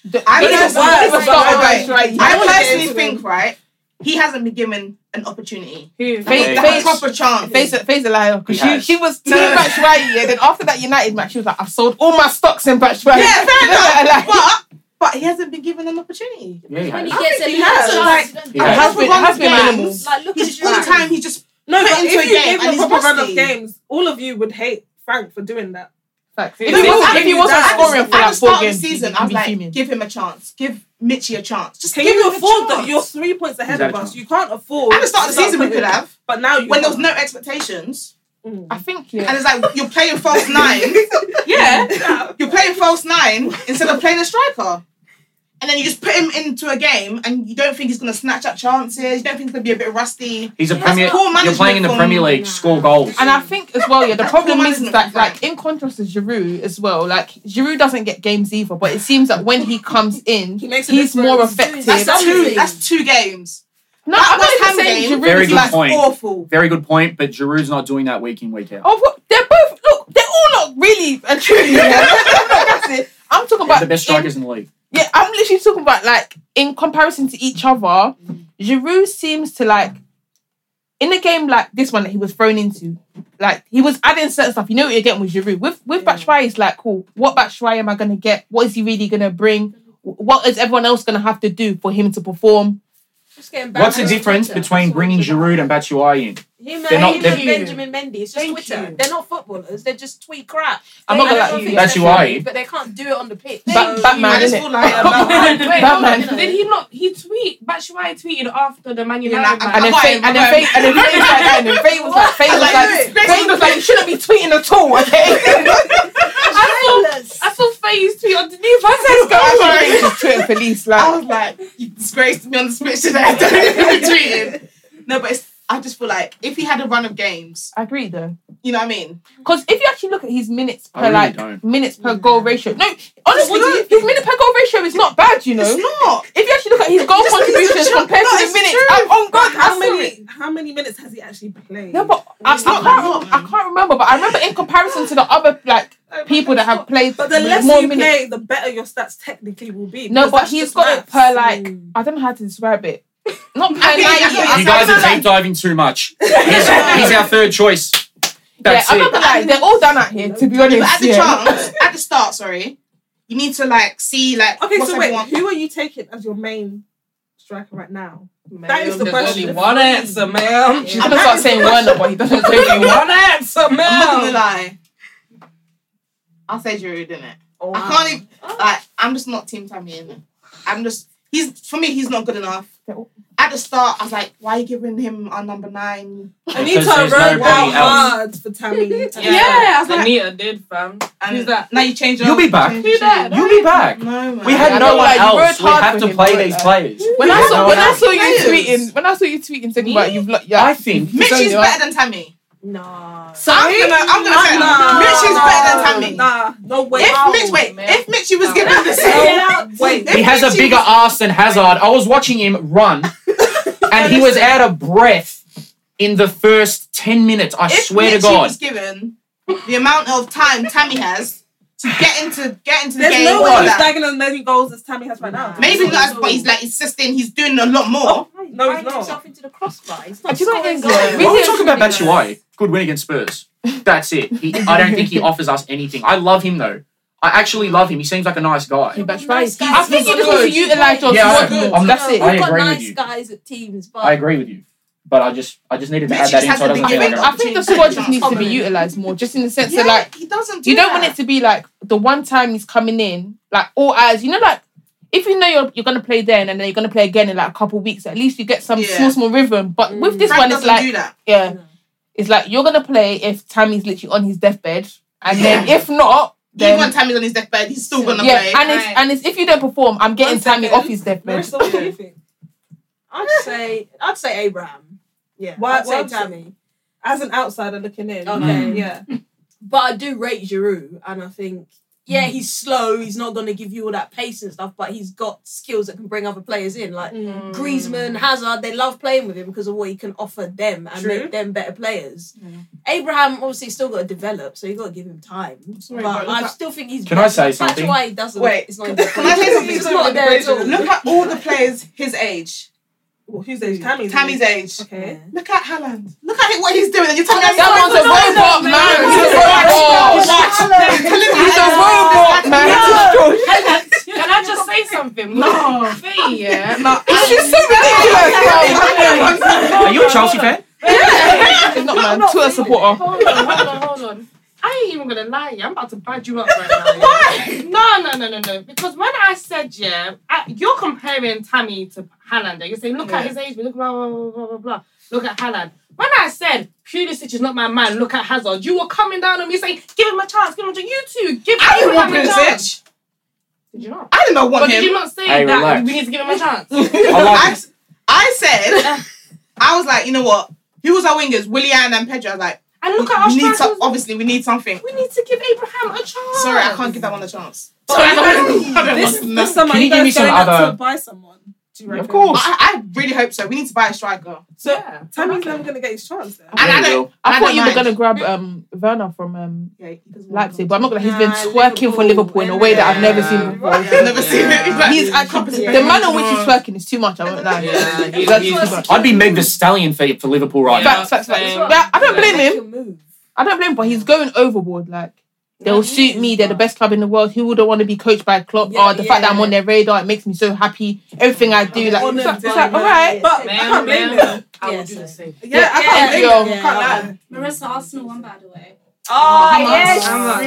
I personally think, right, he hasn't been given an opportunity. Face proper chance. Face a liar. Because she was team No. Batshuayi, and then after that United match, she was like, I've sold all my stocks in Batshuayi. Yeah, fair enough. But he hasn't been given an opportunity. Yeah, he When he has. gets a He has. little, It has been minimal. like look at All the time he just No, put but into a if you game gave and him a he's proper run of rusty. games, all of you would hate Frank for doing that. Facts. If If he wasn't scoring for At like the start 4 of the games, season, he'd I was be like, fuming. give him a chance. Give Mitchie a chance. Just Can give you him a afford that? chance. You're 3 points ahead of us. You can't afford. At the start of the season, we could have. But now you When there was can't. no expectations. I think, And it's like, you're playing false nine. Yeah. You're playing false nine instead of playing a striker. And then you just put him into a game and you don't think he's going to snatch up chances. You don't think he's going to be a bit rusty. He's a That's Premier. poor You're management playing in the from- Premier League. Score goals. And I think as well, the problem is management that, from Frank. like, in contrast to Giroud as well, like, Giroud doesn't get games either, but it seems that when he comes in, makes a he's more difference. effective. That's two games. No, That I'm West not Ham even saying game, Giroud Very is good like point. awful. Very good point. But Giroud's not doing that week in, week out. Oh, what? They're both, look, they're all not really and truly. That's it. I'm talking They're about the best strikers in the league. Yeah, I'm literally talking about, like, in comparison to each other, Giroud seems to, like, in a game like this one that he was thrown into, like, he was adding certain stuff. You know what you're getting with Giroud. With Batshuayi, it's like, cool, what Batshuayi am I going to get? What is he really going to bring? What is everyone else going to have to do for him to perform? What's the difference between bringing Giroud and Batshuayi in? Him They're not- and they're- Benjamin Mendy. It's just Twitter. They're not footballers. They're just tweet crap. I'm not gonna I don't lie. think That's they're why. funny, but they can't do it on the pitch. Batman, I just innit? feel like Wait, Batman. hold on. Did he not? Batshuayi tweeted after the Man United nah, match. And then Faye was like that, and then Faye was like, you shouldn't be tweeting at all, okay? I saw Faye's tweet underneath. I I just Twitter police, like. I was like, you disgraced me on the switch today. Don't even be tweeting. No, but I just feel like if he had a run of games, I agree though. you know what I mean? Because if you actually look at his minutes I per really don't. minutes per goal ratio, no, honestly, What? his minute per goal ratio is not bad. You know, It's not. if you actually look at his goal contributions compared to the minutes, oh God, How many minutes has he actually played? No, but I can't remember. But I remember in comparison to the other people that have played, But the less more you minutes. play, the better your stats technically will be. No, because but that's he's just got it maths. per I don't know how to describe it. Not per 90. You guys are deep diving too much. He's our third choice. That's I'm it. not gonna lie, they're all done out here, to be honest. But at the chance, at the start, you need to like see like Okay, what's so wait, everyone. who are you taking as your main striker right now? Man, That is the there's question. only one answer, man. She's gonna start saying Werner, but he doesn't say Only one answer, I'm not gonna man. lie. I'll say Giroud, innit? I can't even. Like, I'm just not Team Tammy, innit? He's for me. He's not good enough. at the start, I was like, why are you giving him our number 9? Anita rode out hard for Tammy. I was like, Anita did, fam. Who's that? Now you change your... You'll be back. Who's that? You'll be back. No, man. We had no one else. We have to play these players. When I saw you tweeting saying about you've I think Mitch is better than Tammy. No. So I'm gonna say Mitch is better than Tammy. Nah, no way. If Mitchie was given the same, he has a bigger ass than Hazard. I was watching him run, and he was out of breath in the first 10 minutes. I swear to Mitchie God. was given the amount of time Tammy has to get into the There's game. no way he's bagging as many goals as Tammy has right now. Maybe not, but he's assisting. He's doing a lot more. No, he's not. himself into the crossbar. He's not Do you know scoring what it is? goals. Why are we talking about Batshuayi? Good win against Spurs. That's it. I don't think he offers us anything. I love him though. I actually love him. He seems like a nice guy. I think you just want to utilise your squad more. That's it. I We've got agree with nice you. guys at teams, but I agree with you. But I just needed to add that in so it doesn't feel like I think the squad just needs to be utilised more, just in the sense that like he doesn't. You don't want it to be like the one time he's coming in, like all eyes. You know, like if you know you're gonna play then and then you're gonna play again in like a couple of weeks, at least you get some small rhythm. But with this one, it's like it's like you're gonna play if Tammy's literally on his deathbed, and then if not. Then, even when Tammy's on his deathbed, he's still gonna play. And it's if you don't perform, I'm getting Tammy off his deathbed. Marissa, what do you think? I'd say Abraham. Yeah, Why, I'd say Tammy. As an outsider looking in. Okay. Yeah. But I do rate Giroud, and I think, he's slow, he's not going to give you all that pace and stuff, but he's got skills that can bring other players in. Like Griezmann, Hazard, they love playing with him because of what he can offer them and make them better players. Abraham, obviously, still got to develop, so you've got to give him time. But I still think he's Can I say something? That's why he doesn't. Wait, it's not can I say something? It's not there at all. Look at all the players his age. Well, whose age? Tammy's age. Okay. Look at Haaland. Look at what he's doing. And you're telling me That one's a robot, man. He's a robot, man. Can I just say something? No. Yeah. She's so ridiculous. Are you a Chelsea fan? He's not, man. Twitter supporter. Hold on. I ain't even gonna lie, I'm about to bad you up right now. Why? No. Because when I said, you're comparing Tammy to Haaland. You're saying, look at his age, look blah, blah, blah, blah, blah, blah. Look at Haaland. When I said, Pulisic is not my man, look at Hazard, you were coming down on me saying, give him a chance, give him a chance. You two, give him a chance. I didn't want Pulisic. Did you not? I did not want him. But did you not say that we need to give him a chance? I said, I was like, you know what? Who was our wingers? Willian and Pedro. I was like, and look at our strikers. Obviously, we need something. We need to give Abraham a chance. Sorry, I can't give that one a chance. This summer, Can you give me some other? To buy someone? Do you reckon? Of course. I really hope so. We need to buy a striker. So Tammy's never going to get his chance then. I thought you were going to grab Werner from Leipzig, but I'm not going to. He's been twerking for Liverpool in a way that I've never seen before. I've never seen it. He's actually the manner in which he's twerking is too much. I won't lie. I'd be Meg the Stallion for Liverpool right now. Facts. Yeah, I don't blame him. But he's going overboard. Like they'll suit me. They're the best club in the world. Who wouldn't want to be coached by Klopp? The fact that I'm on their radar, it makes me so happy. Everything I do, like it's like all right. But I can't blame him. I would do the same. Yeah, I can't blame him. Can't lie. Marissa, Arsenal won, by the way. Oh, yes.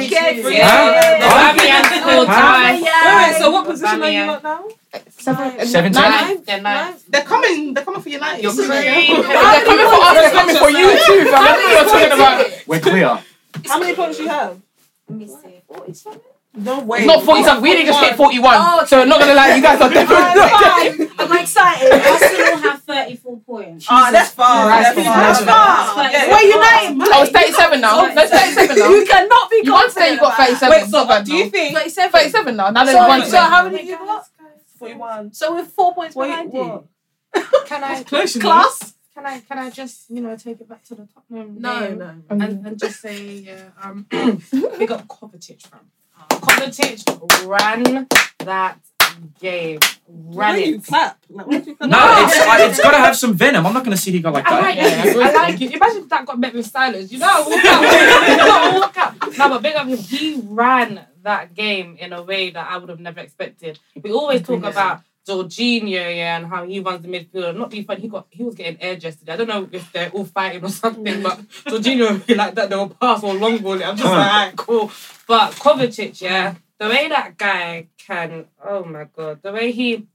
Wait, so what position are you at now? 17. They're coming for United. You're crazy. They're coming for us. They're coming for you too. Fam. That's what you're talking about. We're clear. How many points do you have? Let me see. 47? No way. It's not 47. We didn't just hit 41. So not gonna lie, you guys are definitely. I'm excited. Arsenal have 34 points. That's far. That's far. Where United? Oh, it's 37 now. No, 37 now. You cannot be You once say you got 37. Wait, so do you think 37 now? Now there's one. So how many you got? 41. So we're 4 points behind you. Can I Class? Can I just take it back to the Tottenham No. and just say big up Kovacic, fam. Kovacic ran that game. Ran it. Clap. No, it's got to have some venom. I'm not going to see he go like that. I like it. Imagine if that got met with silence. Walk out. No, but big up him. He ran that game in a way that I would have never expected. We always talk about Jorginho, and how he runs the midfield. Not being funny, he was getting air yesterday. I don't know if they're all fighting or something, but Jorginho would be like that. They'll pass or long ball it. I'm just like, alright, cool. But Kovacic, the way that guy can, oh my god, the way he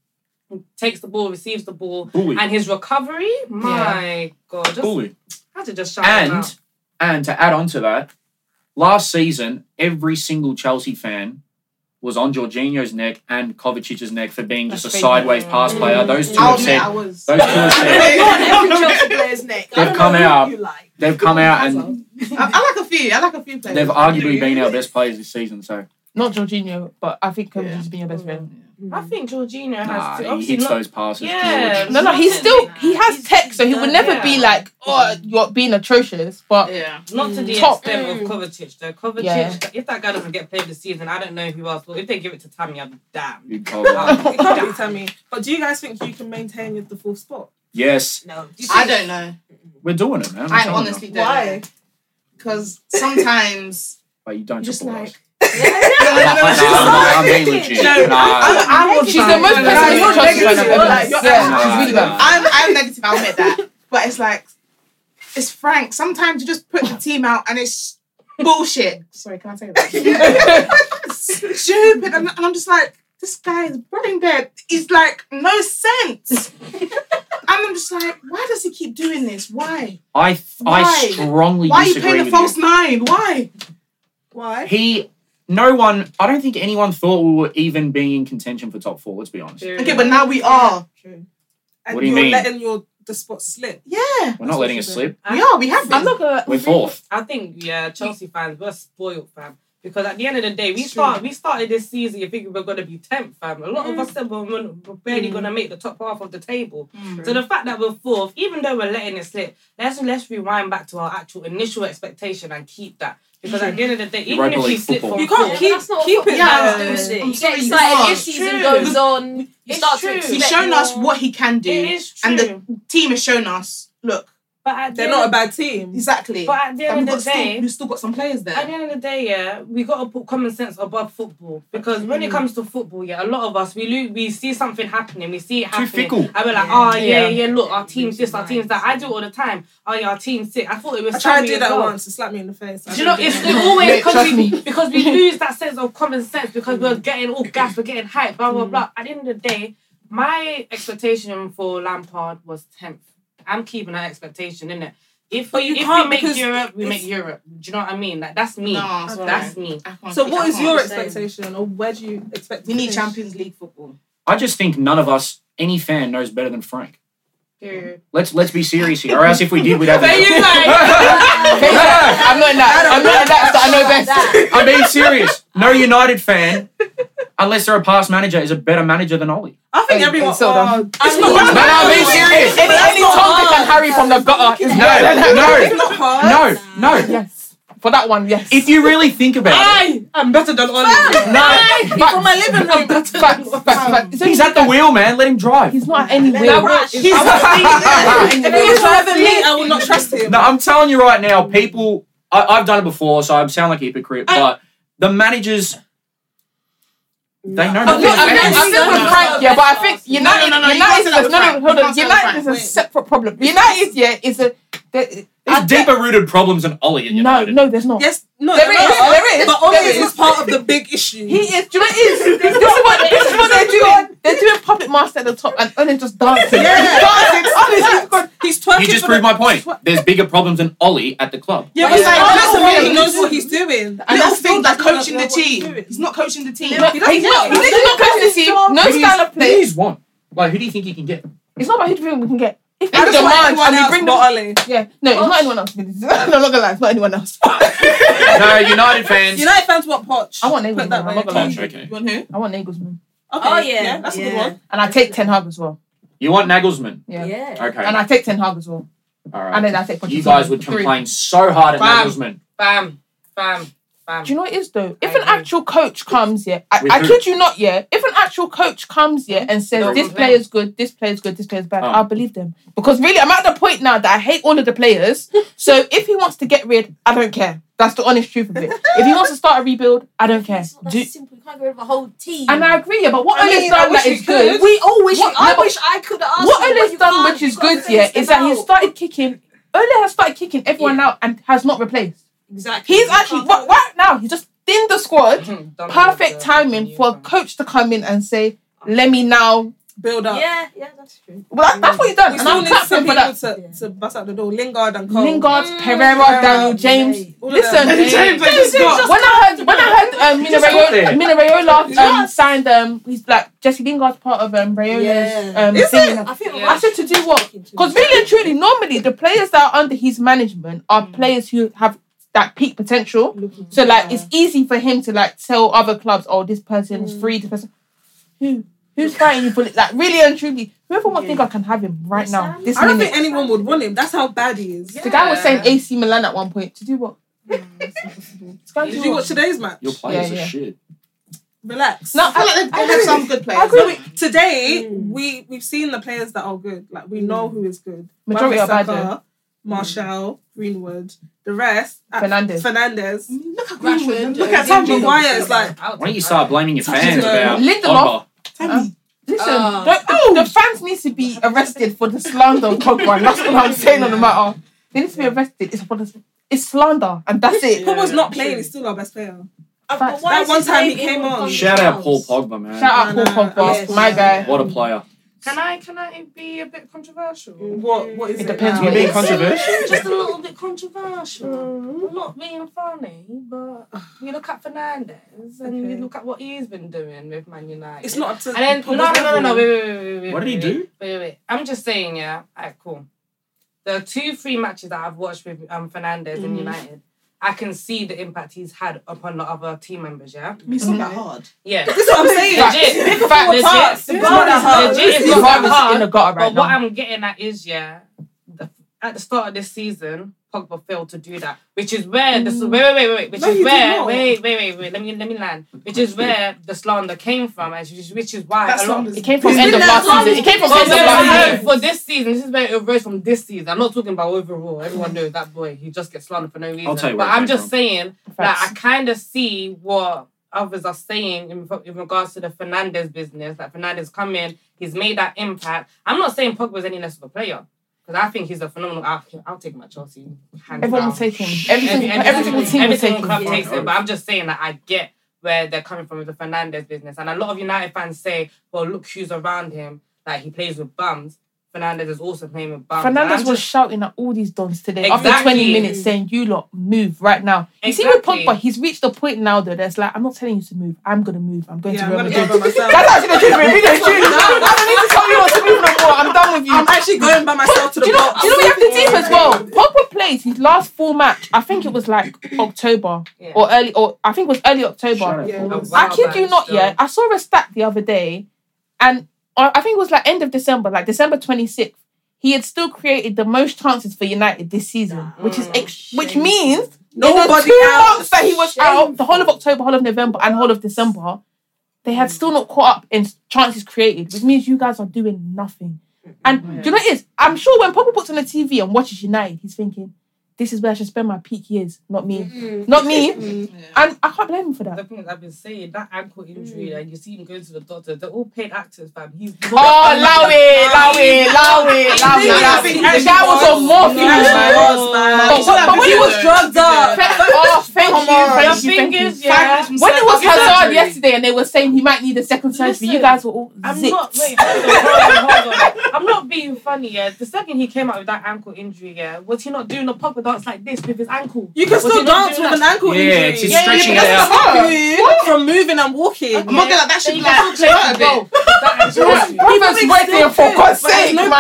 takes the ball, receives the ball, Bully. and his recovery, my God. Bully. I had to just shout him out. And to add on to that, last season, every single Chelsea fan was on Jorginho's neck and Kovacic's neck for being just a sideways pass player. Those two have said. Those two have said. Every Chelsea player's neck. They've come out. They've come out and I like a few players. they've arguably been our best players this season. So Not Jorginho, but I think Kovacic's been your best friend. I think Jorginho has nah, to. he Obviously hits not, those passes. Yeah. No, he has tech, so he would never be like, oh, you're being atrocious. But not to the top. extent of Kovacic, though. Kovacic, if that guy doesn't get played this season, I don't know who else. Well, if they give it to Tammy, I'll be damned. It can't be Tammy. But do you guys think you can maintain the fourth spot? Yes. No. I don't know. We're doing it, man. I honestly don't know. Because sometimes but you don't just support like. us. I'm being legit. She's the most pessimistic Chelsea fan I've ever met. Yeah, she's really bad. I'm negative, I'll admit that. But it's like, it's frank. Sometimes you just put the team out and it's bullshit. Sorry, can I say that? Stupid. And I'm just like, this guy is brain dead. He's like, no sense. And I'm just like, why does he keep doing this? Why? I strongly Why are you disagree playing the with false you. nine? Why? I don't think anyone thought we were even being in contention for top 4, let's be honest. Okay, but now we are. True. What And do you you're mean? letting the spot slip. Yeah. We're not letting it slip. We have been. I'm not gonna. We're 4th. I think, Chelsea fans, we're spoiled, fam. Because at the end of the day, we started this season, you think we're going to be 10th, fam. A lot of us said we're barely going to make the top half of the table. So the fact that we're 4th, even though we're letting it slip, let's rewind back to our actual initial expectation and keep that. Because at the end of the day, even if we slip from you can't keep it. You get excited if season goes on. You start to expect He's shown us what he can do. It is true. And the team has shown us, look. But they're not a bad team. Exactly. But at the end of the day, we've still got some players there. At the end of the day, we got to put common sense above football. Because when it comes to football, a lot of us, we see something happening, we see it happening. Too fickle. And we're like, look, our team's this, our team's that. I do it all the time. Oh yeah, our team's sick. I thought it was I tried to do as that well. once to slap me in the face. Do you know, it's always because we lose that sense of common sense because we're getting all gas, we're getting hyped, blah, blah, blah. At the end of the day, my expectation for Lampard was 10th. I'm keeping that expectation, innit? If we make Europe, we make Europe. Do you know what I mean? Like, that's me. No, that's me. So what is your expectation, or where do you expect to We need finish? Champions League football. I just think none of us, any fan, knows better than Frank. Period. Let's be serious here, or else if we did, we'd have. I'm not in that. So I know best. I'm being serious. No United fan, unless they're a past manager, is a better manager than Ollie. I think everyone. It's so dumb. I'm being serious. Any Tom, Dick and Harry from the gutter is No. Yes. For that one, yes. If you really think about it, I'm better than Ollie. For my living room. Facts. He's at the wheel, man. Let him drive. He's not at any wheel. If he's driving me, I will not trust him. No, I'm telling you right now, people. I've done it before, so I sound like a hypocrite, but the managers. They know nothing. I'm still with Frank, but I think United is a separate problem. United, is a... There's deeper rooted problems than Ollie in United. No, there's not. Yes, no, there is. But Ollie is part of the big issue. He is. Do you know what it is? This is what they're doing. They're doing puppet master at the top and then just dancing. He's twerking. You just proved my point. There's bigger problems than Ollie at the club. Yeah, but that's the way he knows what he's doing. I don't think like coaching the team. He's not coaching the team. He's not coaching the team. No style of play. He's one. Like, who do you think he can get? It's not about who do you think we can get. If I just want anyone else bring but Ollie. Yeah, no, it's not anyone else. I'm not gonna lie, it's not anyone else. No, United fans. United fans want Poch. I want Nagelsmann. I'm not gonna lie. Okay. You want who? I want Nagelsmann. Okay. Oh yeah, That's a good one. And I take Ten Hag as well. You want Nagelsmann? Yeah. Okay. And I take Ten Hag as well. All right. And then I take Pochettino. You guys would complain so hard at Nagelsmann. Bam. Do you know what it is though? If an actual coach comes here, I who? kid you not, if an actual coach comes here and says this player's good, this player's good, this player's bad, I'll believe them. Because really, I'm at the point now that I hate all of the players. So if he wants to get rid, I don't care. That's the honest truth of it. If he wants to start a rebuild, I don't care. It's not that simple. You can't get rid of a whole team. And I agree, but what Ole's done that is good. We all wish. I wish I could ask. What Ole's done, which is good, is that he started kicking. Ole has started kicking everyone out and has not replaced. Exactly. He's actually right now. He just thinned the squad. Perfect timing for a coach to come in and say, "Let me now build up. Yeah, that's true. Well, that's what he's done. We And I'm still need some clapping for people that. to bust out the door. Lingard and Cole. Lingard, Pereira, Daniel James. Listen, when I heard Mina Raiola signed he's like Jesse Lingard's part of Raiola's Is thing. it? I said to do what? Because really and truly, normally the players that are under his management are players who have that peak potential. So like it's easy for him to like tell other clubs, oh, this person's free, this person. Who's fighting you for it? Like really and truly, whoever would think I can have him right now. This I don't minute. think anyone would want him. That's how bad he is. The guy was saying AC Milan at one point. To do what? Did you watch today's match? Your players are shit. Relax. No, I feel like they have some good players. I agree. Today, we've seen the players that are good. Like we know who is good. Majority are bad. Wan-Bissaka, Martial, Greenwood. The rest, Fernandes. Look at Greenwood. Look at Tom Maguire. It's like, Why don't you start blaming your fans about Lindelof. Pogba? Listen, the fans need to be arrested for the slander of Pogba. That's what I'm saying on the matter. They need to be arrested. It's slander, and that's it. Pogba's not playing. He's still our best player. But That one time he came on. Shout out Paul Pogba, man. Shout out Paul Pogba, my guy. What a player. Can I be a bit controversial? What is it? It depends. You're being controversial. Just a little bit controversial. I'm not being funny, but you look at Fernandes and you look at what he's been doing with Man United. It's not up to. And then no. Wait. What did he do? Wait. I'm just saying, yeah. Alright, cool. The 2-3 matches that I've watched with Fernandes in United, I can see the impact he's had upon the other team members, yeah? It's not that hard. Yeah. This is what I'm saying. Legit. It's hard in the gutter right But what now. I'm getting at is, yeah, at the start of this season, Pogba failed to do that, which is where wait. Which No, is he did where not. wait. Let me land. Which is where the slander came from, and which is why That's a lot. not- It came from He's end been of there last long. season. It came from So end of last season. for this season, this is where it arose from this season. I'm not talking about overall. Everyone knows that boy. He just gets slandered for no reason. I'll tell you but where it I'm came just from. saying that Facts. I kind of see what others are saying in regards to the Fernandes business. That Fernandes come in, he's made that impact. I'm not saying Pogba's any less of a player. Because I think he's a phenomenal. I'll take him at Chelsea. Everyone will take him. Every single team will take club him. takes him. But I'm just saying that I get where they're coming from with the Fernandes business. And a lot of United fans say, well, look who's around him. Like, he plays with bums. Fernandes is also playing with bums. Fernandes was shouting at all these dons today Exactly. after 20 minutes saying, you lot move right now. You see with Exactly. Pogba, he's reached a point now though that's like, I'm not telling you to move. I'm going to move. I'm going to I'm Real gonna Madrid. go by myself. That's actually the truth. Really, the truth. I don't need to tell you what to move no more. I'm done with you. I'm actually going by myself to the Do you know box. what we have to deep as well? Pogba played his last full match. I think it was like October or I think it was early October. I kid you not, yeah. I saw a stat the other day, and I think it was like end of December, like December 26th. He had still created the most chances for United this season, which means Nobody in the 2 else. months that he was out, the whole of October, whole of November, and whole of December, they had still not caught up in chances created, which means you guys are doing nothing. And do you know what it is? I'm sure when Pogba puts on the TV and watches United, he's thinking, this is where I should spend my peak years, not me. Not me. And I can't blame him for The that. thing is, I've been saying that ankle injury, and you see him going to the doctor. They're all paid actors, fam. He's Oh, allow it. The guy was on morphine, man. But when he was drugged up, thank you. When it was Hazard yesterday and they were saying he might need a second surgery, you guys were all zipped. Hold on. I'm not being funny, yeah. The second he came out with that ankle injury, yeah, was he not doing a Pogba dance like this with his ankle? You can still dance with an ankle injury. Yeah, it's stretching it out. From moving and walking. I'm not gonna. That should Then be you can still play like football. Even sweating for God's sake, man.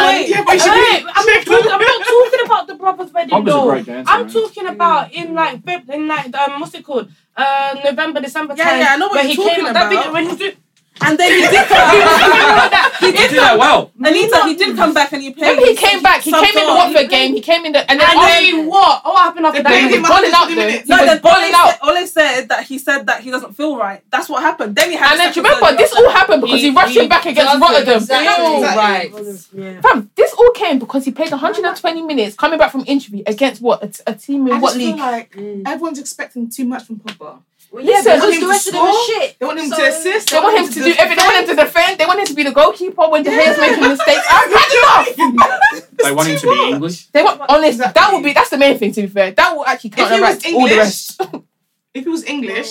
I'm not talking about the brother's wedding Pogba's a though. great dancer, I'm man. talking about in like what's it called? November, December time. Yeah, I know what where you're he came talking out that about. video when he did. And then he did come back. He did that well. Anita, he did come back and he played. Remember he came back. He came in the Watford game. He came in the and then what? Oh, what happened after They that? played he him was balling out after though. 20 He minutes. No, was then balling out. Ole said that he doesn't feel right. That's what happened. Then he had. And then do you remember this all happened because he rushed him back against Rotterdam. Right. Fam, this all came because he played 120 minutes coming back from injury against what a team in I what just feel league? like everyone's expecting too much from Pogba. Listen, They want him the to rest of them are score. shit. They want him to assist. they want him to do everything. They want him to defend. They want him to be the goalkeeper when De Gea's making mistakes. I've had enough. They want him to be English. They want honest. That's the main thing. To be fair, that will actually If he was counteract all the English, rest. if he was English,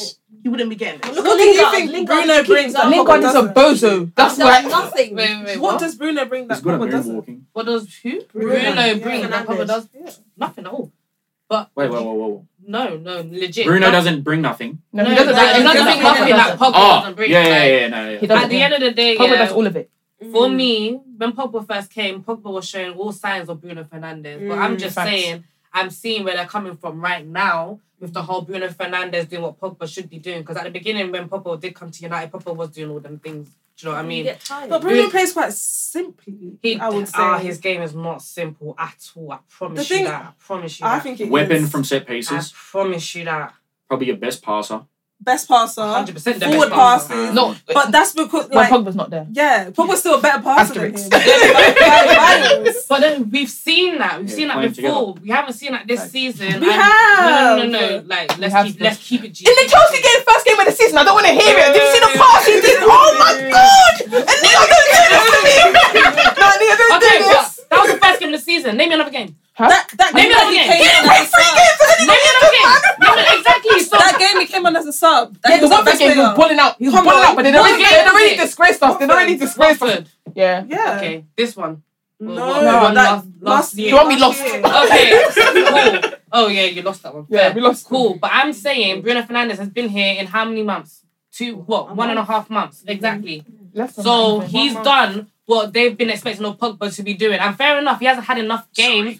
he wouldn't be getting this. What do you think Bruno brings? Lingard is a bozo. That's why. Nothing. Wait, What does Bruno bring that He's good at Pogba doesn't? moonwalking. What does who? Bruno. Bruno bring Yeah. that Pogba does? Nothing at all. But Wait, whoa. no, legit. Bruno doesn't bring nothing. No, he No, doesn't. like, He nothing doesn't. that Pogba doesn't bring. Yeah. He doesn't. At the end of the day, Pogba yeah, does all of it. for me, when Pogba first came, Pogba was showing all signs of Bruno Fernandes. But I'm just Facts. saying, I'm seeing where they're coming from right now with the whole Bruno Fernandes doing what Pogba should be doing. Because at the beginning, when Pogba did come to United, Pogba was doing all them things. Do you know what I mean? But Bruno plays quite simply. I would say his game is not simple at all. I promise The thing- you that. I promise you I that. think it Weapon is. from set I pieces. promise you that. Probably your best passer. Best passer, 100% the forward best passer. passes. No, But that's because when like Pogba's not there. yeah, Pogba's still a better passer than him. Asterisk. Miles. But then we've seen that. We've Yeah, seen that playing before. We haven't seen that this season. We And- have. No. Like have to. let's keep it G. In the Chelsea game, first game of the season, I don't want to hear it. Did you see the pass he did? Oh my god! And Leo don't do this to me. No, Leo don't Okay, do but this. that was the first game of the season. Name me another game. That Name game me that another he game. came He didn't in play as a 3 sub. games and then he Name me got another injured, game. Name me exactly. So That game he came on as a sub. That Yeah, he the was our one thing best he was player. balling out. He was Come balling on. out, but they'd What already game disgraced us. They'd already disgraced us. Watford. Yeah. Yeah. Okay, this one. No, What, that last year. You want me lost? year. Okay, cool. Oh yeah, you lost that one. Yeah, we lost. Cool, but I'm saying Bruno Fernandes has been here in how many months? 1.5 months exactly. Less than So that. he's done what they've been expecting of Pogba to be doing, and fair enough, he hasn't had enough games.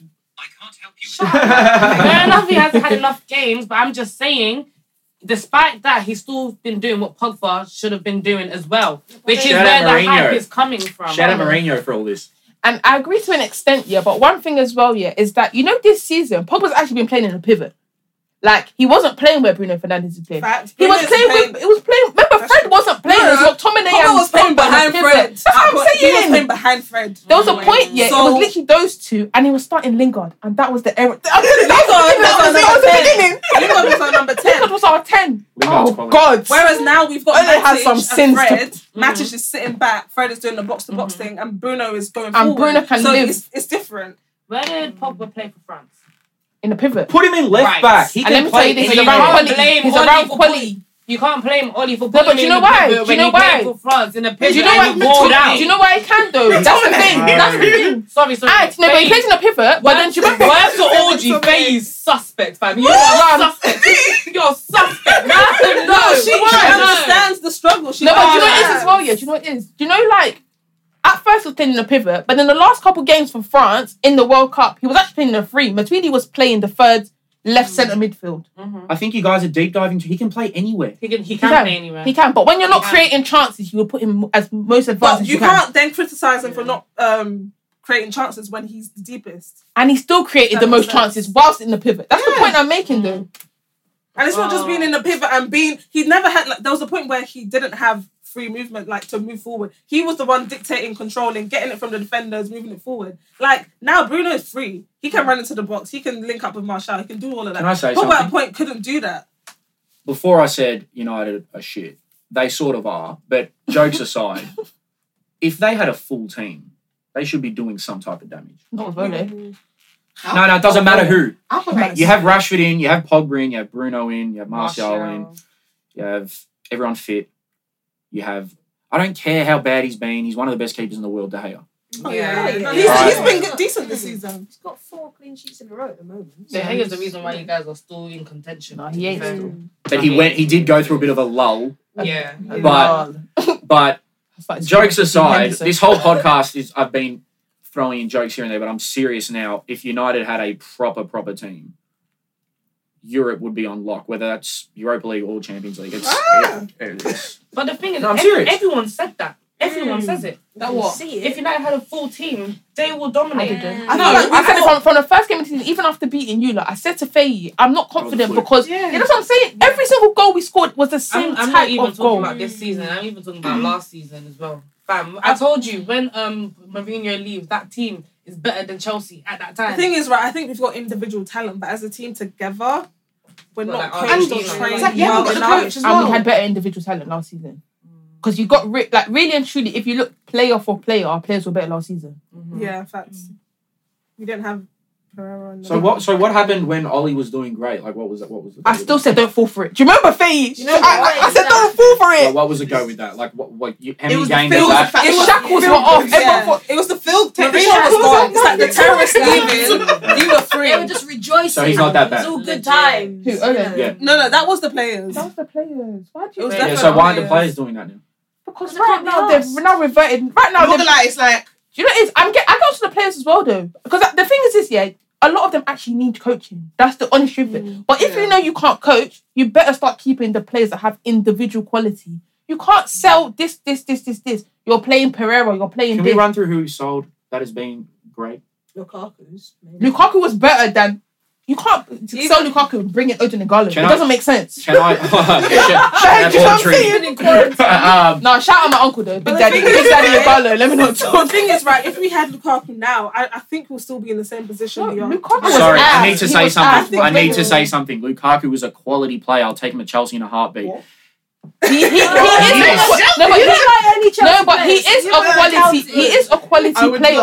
Fair enough, he hasn't had enough games, but I'm just saying, despite that, he's still been doing what Pogba should have been doing as well, which is Shout where out the hype Mourinho. is coming from. Shout out Mourinho for all this. And I agree to an extent, yeah. But one thing as well, yeah, is that, you know, this season, Pogba's actually been playing in a pivot. Like, he wasn't playing where Bruno Fernandes is playing. Fact. He was Bruno's playing playing- with, he was playing, remember, Fred wasn't playing as well. McTominay Pogba was playing behind Fred. That's what I'm He was saying. playing behind Fred. There was a point, yeah, So- it was literally those two, and he was starting Lingard, and that was the error. Lingard was the beginning. Lingard was our number 10. Lingard was our 10. Lingard's Oh, quality. God. Whereas now we've got Ole has Matic some and sins to- Fred. Matic is sitting back. Fred is doing the box-to-box thing, and Bruno is going And forward. Bruno can so live. It's different. Where did Pogba play for France? In the pivot. Put him in left Right. back. He And let can me tell play you this, he's anywhere. around can't quality. blame He's Oli around for quality. You can't blame Oli for but putting do you him know in why? the pivot Do you when know he played why? for France in the Do pivot you know and why? he wore out. Do you know why he can though? That's the thing. That's the thing. Sorry. Alright, no, but he plays in a pivot. But then do you remember? Where's the orgy? Faye is suspect, fam. You're What? suspect. You're suspect. No, She understands the struggle. She No, but do you know what it is understands. as well? Yeah, do you know what it is? Do you know, like, at first he was playing in a pivot, but in the last couple games for France in the World Cup, he was actually playing in a free. Matuidi was playing the third left centre midfield. I think you guys are deep diving too. He can play anywhere. He can play anywhere. He can, but when you're not He can. creating chances, you will put him as most advanced But as you you can. can't then criticise him for not creating chances when he's the deepest. And he still created That the most makes sense. chances whilst in the pivot. That's the point I'm making, though. And it's not just being in the pivot and being. He never had like. There was a point where he didn't have free movement, like to move forward. He was the one dictating, controlling, getting it from the defenders, moving it forward. Like now, Bruno is free. He can run into the box. He can link up with Martial. He can do all of that. Can I say Pogba at a something? point couldn't do that. Before I said United are shit, they sort of are. But jokes aside, if they had a full team, they should be doing some type of damage. Not with Ole. No, it doesn't matter who. Alvarez. You have Rashford in, you have Pogba in, you have Bruno in, you have Martial in, you have everyone fit. You have, I don't care how bad he's been, he's one of the best keepers in the world, De Gea. Oh, Yeah. He's been good, decent this season. He's got 4 clean sheets in a row at the moment. The Gea is the reason why you guys are still in contention. No, he ain't. But he did go through a bit of a lull. Yeah. But jokes aside, Henderson. this whole podcast is, I've been throwing in jokes here and there, but I'm serious now. If United had a proper team, Europe would be on lock, whether that's Europa League or Champions League. It's But the thing is, No, I'm serious. everyone said that. Everyone says it. That what? If United had a full team, they will dominate. I said it from the first game of the season, even after beating you, like I said to Faye, I'm not confident because you know what I'm saying? Every single goal we scored was the same I'm not type even of talking goal. about this season. I'm even talking about last season as well. Fam, I told you when Mourinho leaves, that team is better than Chelsea at that time. The thing is, right, I think we've got individual talent, but as a team together, we're not like coached or Argentina. trained It's like, yeah, well we've got the enough. coach as And we well. had better individual talent last season. Because you got, like, really and truly, if you look player for player, our players were better last season. Yeah, facts. We didn't have Pereira and So what happened when Ollie was doing great? Like what was it? I still said don't fall for it. Do you remember Faye? You know I said don't fall for it. What was the go with that? Like how many was games the was that? His shackles were off. Yeah. It was the field. Marino was gone. It's like the terrorists leaving. You were free. They were just rejoicing. So he's not that bad. It's all good times. Who? Ole? Yeah. No, that was the players. That was the players. Why do It was you? Yeah, so why aren't the players doing that now? Because right now they've now reverted. Right now, I'm not gonna lie, it's like, do you know what it is? I go to the players as well though, because the thing is this, yeah, a lot of them actually need coaching. That's the honest truth of it. But if you know you can't coach, you better start keeping the players that have individual quality. You can't sell this. You're playing Pereira. You're playing. Can we run through who he sold that has been great? Lukaku was better than. You can't sell Lukaku and bring in Odin and Garland. It doesn't make sense. Can I? Do you know what I'm saying? No, shout out my uncle though, Big Daddy Garland. Let me not talk. The thing is, right, if we had Lukaku now, I think we'll still be in the same position we are. Sorry, I need to say something. I need to say something. Lukaku was a quality player. I'll take him to Chelsea in a heartbeat. He is a quality player.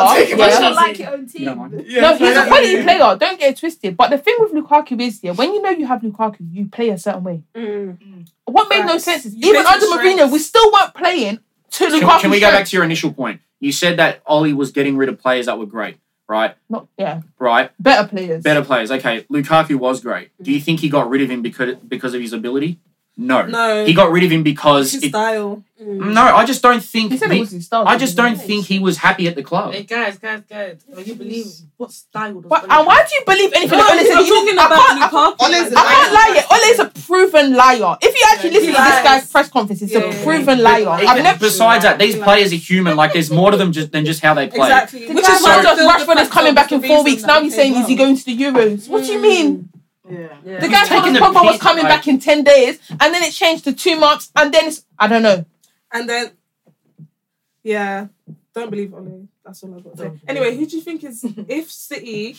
No, he's a quality player. Don't get it twisted. But the thing with Lukaku is, when you know you have Lukaku, you play a certain way. What made no sense is even under Mourinho, we still weren't playing to Lukaku. Can we go back to your initial point? You said that Ollie was getting rid of players that were great, right? Right. Better players. Okay, Lukaku was great. Do you think he got rid of him because of his ability? No. He got rid of him because his style. No, I just don't think. He said it was his style. I just don't think he was happy at the club. Hey guys. Are you believe what style? And why do you believe anything that Ole said? I'm talking about Lukaku. I can't lie yet. Ole's a proven liar. If you actually listen to this guy's press conference, he's a proven liar. Besides that, these players are human. Like there's more to them than just how they play. Exactly. Which is why Rashford is coming back in 4 weeks. Now he's saying, is he going to the Euros? What do you mean? The guy told us Pogba was coming back in 10 days, and then it changed to 2 months, and then it's I don't know. And then don't believe Ole. That's all I've got to say. Anyway, who do you think is if City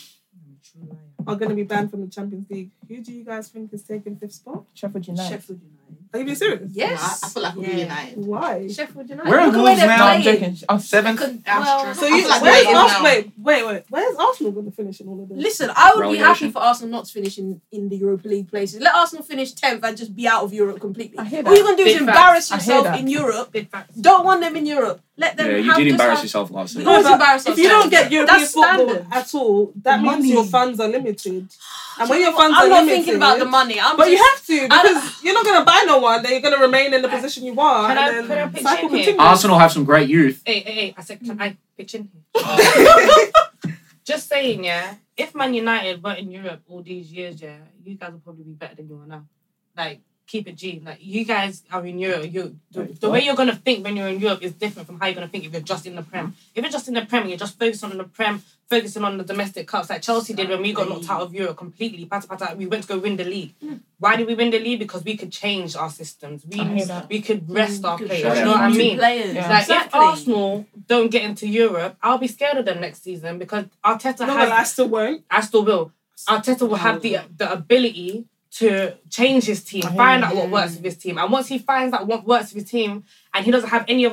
are going to be banned from the Champions League? Who do you guys think is taking 5th spot? Sheffield United. Are you being serious? Yes. I feel like we'll be United. Why? Sheffield United. Where are Wolves now? I'm joking. 7th. So you where's Arsenal? Wait. Where's Arsenal going to finish in all of this? Listen, I would be happy for Arsenal not to finish in the Europa League places. Let Arsenal finish 10th and just be out of Europe completely. All you're going to do is embarrass yourself in Europe. Don't want them in Europe. Let them. Yeah, you did embarrass yourself last season. If you don't get European football at all, that means your funds are limited. And when your funds are limited, I'm not thinking about the money. But you have to because you're not going to buy no one. Then you're going to remain in the position you are. Can I pitch in here? Arsenal have some great youth. Hey. I said, can I pitch in here? Just saying, yeah. If Man United were in Europe all these years, yeah, you guys will probably be better than you are now. Like, keep it G. Like, you guys are in Europe. The way you're going to think when you're in Europe is different from how you're going to think if you're just in the Prem. If you're just in the Prem, you're just focusing on the Prem, focusing on the domestic cups like Chelsea did when we got knocked out of Europe completely. We went to go win the league. Why did we win the league? Because we could change our systems. We could rest our players. You know what I mean? Like, if Arsenal don't get into Europe, I'll be scared of them next season because Arteta has... I still won't. I still will. Arteta will have the ability to change his team, find out what works with his team. And once he finds out what works with his team and he doesn't have any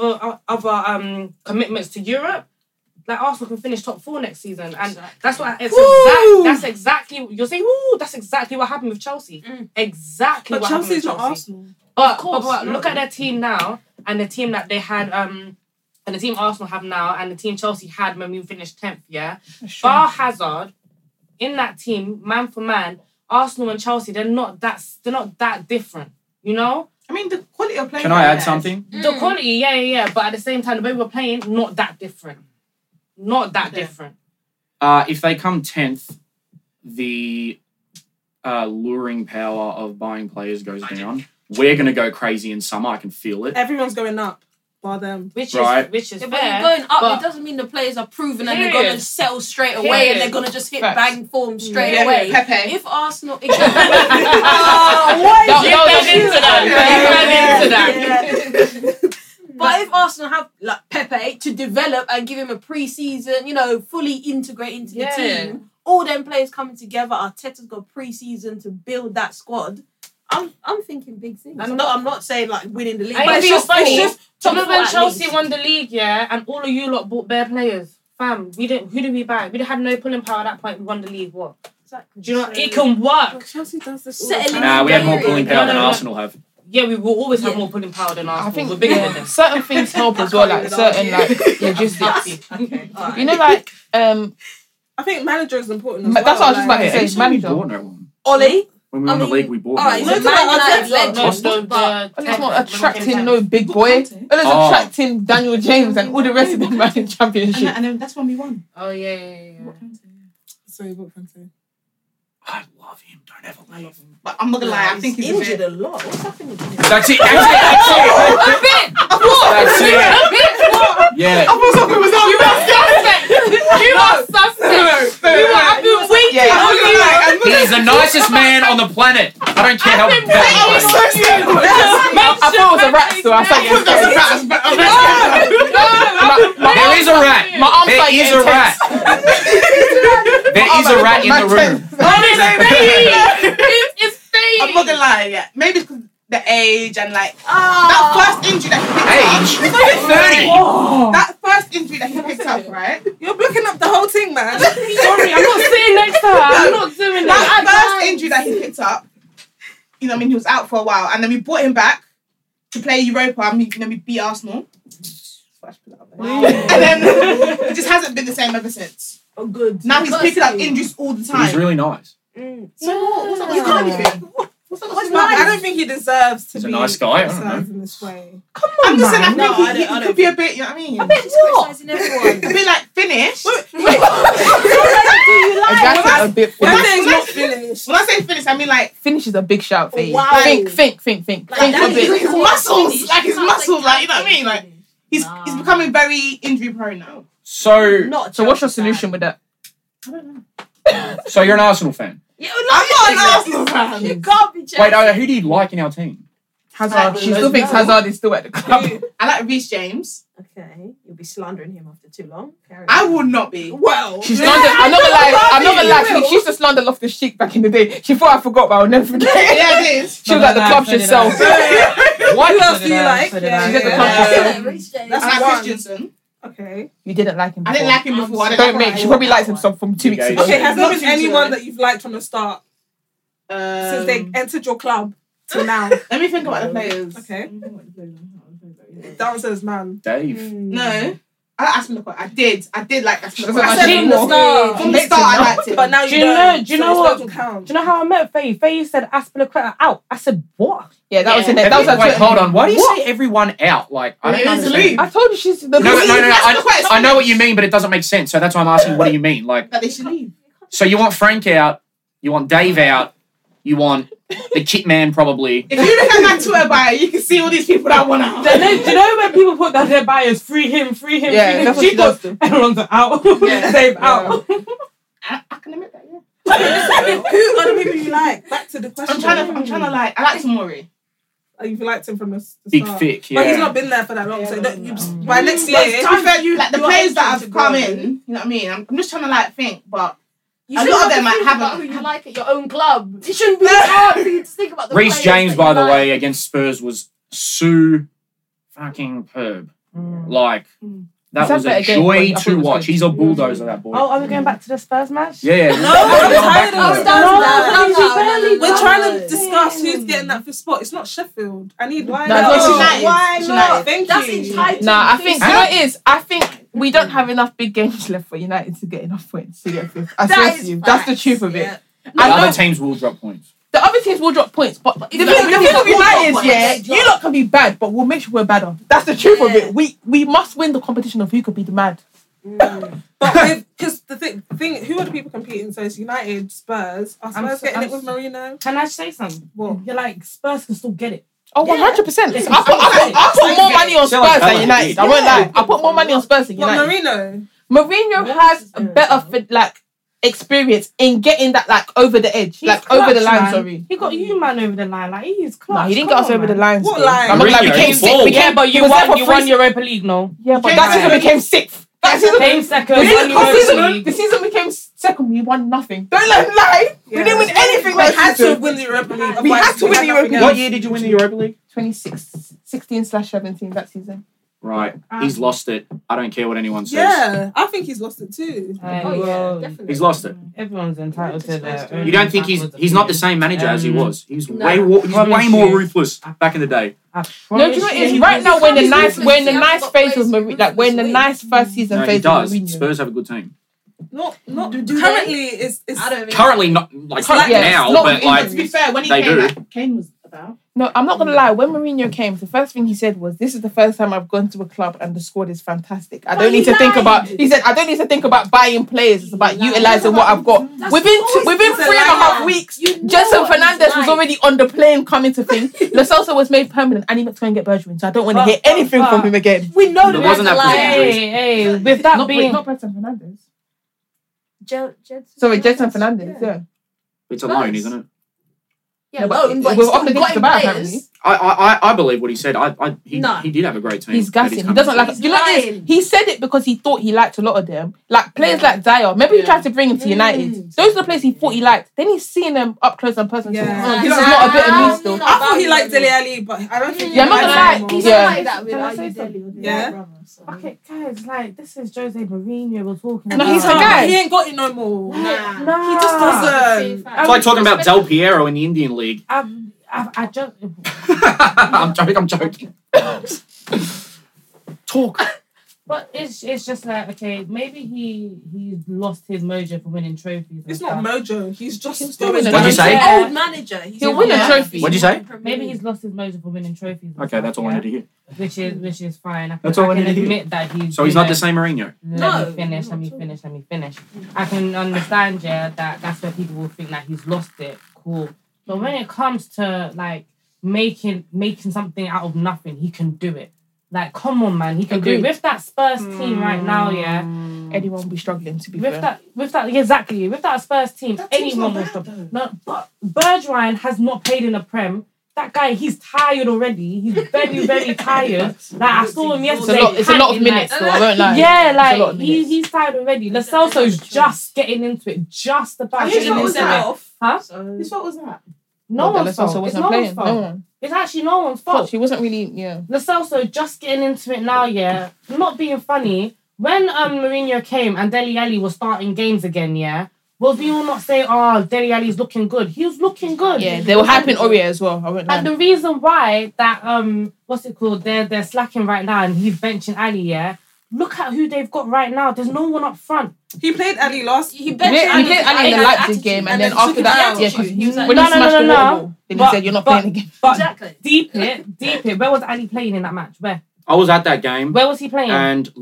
other commitments to Europe, like Arsenal can finish top 4 next season. And that's what that's exactly you're saying, that's exactly what happened with Chelsea. Exactly but what Chelsea's happened with Chelsea. Not Arsenal. But look at their team now and the team that they had and the team Arsenal have now and the team Chelsea had when we finished 10th, yeah? Bar Hazard, in that team, man for man, Arsenal and Chelsea, they're not that different, you know? I mean, the quality of play. Can I add something? The quality, yeah. But at the same time, the way we're playing, not that different. Not that different. If they come 10th, the luring power of buying players goes down. We're going to go crazy in summer. I can feel it. Everyone's going up. Bar them. Which is fair. But you're going up, it doesn't mean the players are proven and they're going to settle straight away and they're going to just hit bang form straight away. Pepe. If Arsenal... Into that. But if Arsenal have like Pepe to develop and give him a pre-season, fully integrate into the team, all them players coming together, Arteta's got pre-season to build that squad. I'm thinking big things. I'm not saying like winning the league. But it's just funny. Top When four at Chelsea least. won the league, yeah, and all of you lot bought bare players. Fam, we didn't. Who did we buy? We had no pulling power at that point. We won the league. What? Exactly. Do you know? It can work. Chelsea does this. Nah, we have more pulling power than Arsenal have. Yeah, we will always have more pulling power than Arsenal. I think we're bigger than them. certain things help as well, like certain like logistics. Okay. You know, like I think manager is important as well. that's what I was just about to say. We Manager. bought no one. Ollie. When we won the league, we bought no Alright, one. so It's not attracting no big boy. It's attracting Daniel James and all the rest of them running championship. And then that's when we won. Oh yeah. So you bought Kante. I love him. Don't ever leave. But I'm not gonna lie, I think he's injured a lot. What's happening? That's it. That's it. Yeah. I thought something was up. You are suspect. I've been waiting. He's the nicest man on the planet. I don't care how bad he is. I thought it was a rat still. I thought it was a rat. There is a rat. There is a rat. There is a rat in the room. It's fake. I'm not gonna lie, yeah. Maybe because the age and like that first injury that he picked up. 30. That first injury that he picked up, right? You're blocking up the whole thing, man. Sorry, I'm not sitting next to her. I'm not doing that. That first injury that he picked up, you know what I mean, he was out for a while, and then we brought him back to play Europa, and we beat Arsenal. And then it just hasn't been the same ever since. Oh, good. Now he's picking up injuries all the time. He's really nice. So what? What's up? You can't anything. What's up? I don't think he deserves to He's a be nice guy, I don't criticized in this way. Come on, I'm just saying, I think No, he could be a bit, you know what I mean? I bet he's criticising everyone. A bit like finished. A bit When finished. it's not finished. When I say finished, I mean like Finish is a big shout for you. Wow. Think a bit. Think his muscles, like his muscles, like you know what I mean? Like he's becoming very injury prone now. So So what's your solution with that? you're an Arsenal fan. I'm not an Arsenal fan. You can't be Wait, who do you like in our team? Hazard. She still thinks Hazard is still at the club. I like Reece James. Okay, you'll be slandering him after too long. I would not be. Well, She's slandered. I'm not gonna lie. She used to slander Loftus-Cheek back in the day. She thought I forgot, but I'll never forget. Yeah, it is. She was at the club herself. what else do you like? She's at the club herself. That's I like one. Christensen. Okay. You didn't like him I before. didn't like him before. Don't make. She probably liked him from 2 weeks ago. Okay, has there Not been too anyone sure. that you've liked from the start since they entered your club till now? Let me think about the players. Okay. Downstairs, man. Dave. No. I like Aspilicueta. I did like Aspilicueta. I said from the start. From the start, I liked him. But now Do you you know? don't. Do you so know it what? doesn't count. Do you know how I met Faye? Faye said Aspilicueta out. I said what? Yeah, that was in it. That was Wait, hold on. Why do you say everyone out? Like, I don't understand. I told you she's the. No. I know what you mean, but it doesn't make sense. So that's why I'm asking. What do you mean? Like, That they should leave. so you want Frank out? You want Dave out? You want the kit man probably? If you look at my Twitter bio, you can see all these people that want out. Do you know when people put that their bios free him? Yeah, free him? that's what she does. Everyone's out. Yeah. Dave out. I can admit that, yeah. Who are the people you like? Back to the question. I'm trying to like, I like Tomori. Oh, you've liked him from the Big start. thick, But he's yeah. not been there for that long, so don't, by next year, To be fair, like the you're players that entering have to come go. in, you know what I mean? I'm just trying to like think, but You a shouldn't lot of have them to like think about who haven't. you like at your own club. It shouldn't be hard for you to think about the Reece players James, that by you the like. way, against Spurs was so fucking perb. Like, that Is that was a better game? joy I thought it to was watch. good. He's a bulldozer, that boy. Oh, are we going back to the Spurs match? Yeah. No, I'm tired of Stand that. down. We're trying to discuss who's getting that fifth spot. It's not Sheffield. I need why No, not? it's United. Why It's not? United. Thank That's you. entitled. Nah, I think you know what it is. I think we don't have enough big games left for United to get enough points to get fifth. I swear to you, that's the truth of it. Yeah. The I know other teams will drop points. the other teams will drop points, but the thing like- with United is, yeah, you lot can be bad, but we'll make sure we're better. That's the truth of it. We must win the competition of who could be the mad. But because the thing, who are the people competing? So it's United, Spurs. Are Spurs getting it with Marino? Can I say something? What? You're like, Spurs can still get it. Oh, 100%. Yeah. I put more money on Sell like Spurs than Palace. United. I won't lie. I put more money on Spurs than What, United. Marino? Mourinho has a better experience in getting that over the edge, He's over the clutch, line. man. Sorry. He got you man over the line. Like, he's clutch. No, he didn't get us over the line. What still. line? I'm not gonna lie, we Mourinho, came he's sixth. bald. Yeah, but you was there won. for You free- won Europa League, no? Yeah, but Came that season second. became sixth. That season Came second. The won Europa season, League. the season became second. We won nothing. Don't lie. We didn't win anything. We that had to season. win the Europa League. We had to win the Europa League. What year did you win the Europa League? 16/17 that season. right? He's lost it. I don't care what anyone says. Yeah, I think he's lost it too. Definitely. He's lost it. Everyone's entitled to their own. You don't think he's not the same manager as he was? He's No. way more ruthless back in the day. No, do you know what it is? Right now, when the nice phase was Mourinho, like when the nice first season No, he phase does. was Mourinho. Spurs have a good team. Not Do currently. It's I don't think Currently, not like now, not but in- like To be fair, when he they came, do. like, Kane was about. No, I'm not gonna lie. When Mourinho came, the first thing he said was, "This is the first time I've gone to a club and the squad is fantastic. I don't need to think about." He said, "I don't need to think about buying players. It's about utilizing what I've got." Within 3.5 weeks, Jenson Fernandez was already on the plane coming to thing. Lo Celso was made permanent, and he went to go and get Bergwijn. So I don't want to hear anything from him again. we know There the wasn't man's a that liar. position. Hey, with that being Not Jenson Fernandez. Jenson Sorry, Jenson Fernandez. Yeah. It's a loan, isn't it? Yeah, No, but loan, we're but he's offered still him got to buy, players. apparently. I believe what he said. No. He did have a great team. He's that gassing. He coming doesn't to. like. You know what it is? He said it because he thought he liked a lot of them. Like players like Dyer. Remember he tried to bring him to United. Those are the players he thought he liked. Then he's seeing them up close and personal. Yeah. This is not a bit of me still. I thought he liked Dele Alli, but I don't think. Yeah, I'm not gonna lie. He's Yeah. like that with Can I Are say You Deli or something? the Yeah. brother. So. okay, guys, like this is Jose Mourinho we're talking No, about. he's the guy. He ain't got it no more. Nah. No, He just doesn't. It's like talking about Del Piero in the Indian League. I just I'm joking. Talk. But it's just like, okay, maybe he's lost his mojo for winning trophies. and It's not stuff. mojo. He's just still win a What'd you say? He's old manager. He'll win a trophy. What'd you say? Maybe he's lost his mojo for winning trophies. and Okay, stuff, that's all I yeah? need to hear. Which is fine. That's all I I can need to hear. admit that he's. So he's not the same Mourinho. Let me finish. I can understand, yeah, that's where people will think that he's lost it. Cool. But when it comes to like making something out of nothing, he can do it. Like, come on, man, he can do it. Agreed. With that Spurs team right now, yeah. Anyone will be struggling to be With fair. that, exactly. With that Spurs team, anyone will struggle. No, but Bergwijn has not played in the Prem. That guy, he's tired already. He's very, very tired. Like I saw him yesterday. It's a lot of minutes, though. I won't lie. Yeah, It's a lot like of minutes. he's tired already. Lo Celso's just getting into it, just about Whose getting fault into was that? it. Huh? Whose fault was that? No Lo one's Celso fault. It's wasn't no playing. one's fault. No one. It's actually no one's fault. She wasn't really. Yeah. Lo Celso just getting into it now, yeah. Not being funny. When Mourinho came and Dele Alli was starting games again, yeah. Will we all not say, oh, Dele Alli's looking good? He was looking good. Yeah, they were hyping Aurier as well. I won't lie. And the reason why that what's it called? They're slacking right now and he's benching Ali, yeah. Look at who they've got right now. There's no one up front. He played Ali last. He He played Ali in the Leipzig game, and then after that, yeah, because when he smashed the wall, then he said, "You're not playing again." But Exactly. deep it. Where was Ali playing in that match? Where? I was at that game. Where was he playing? And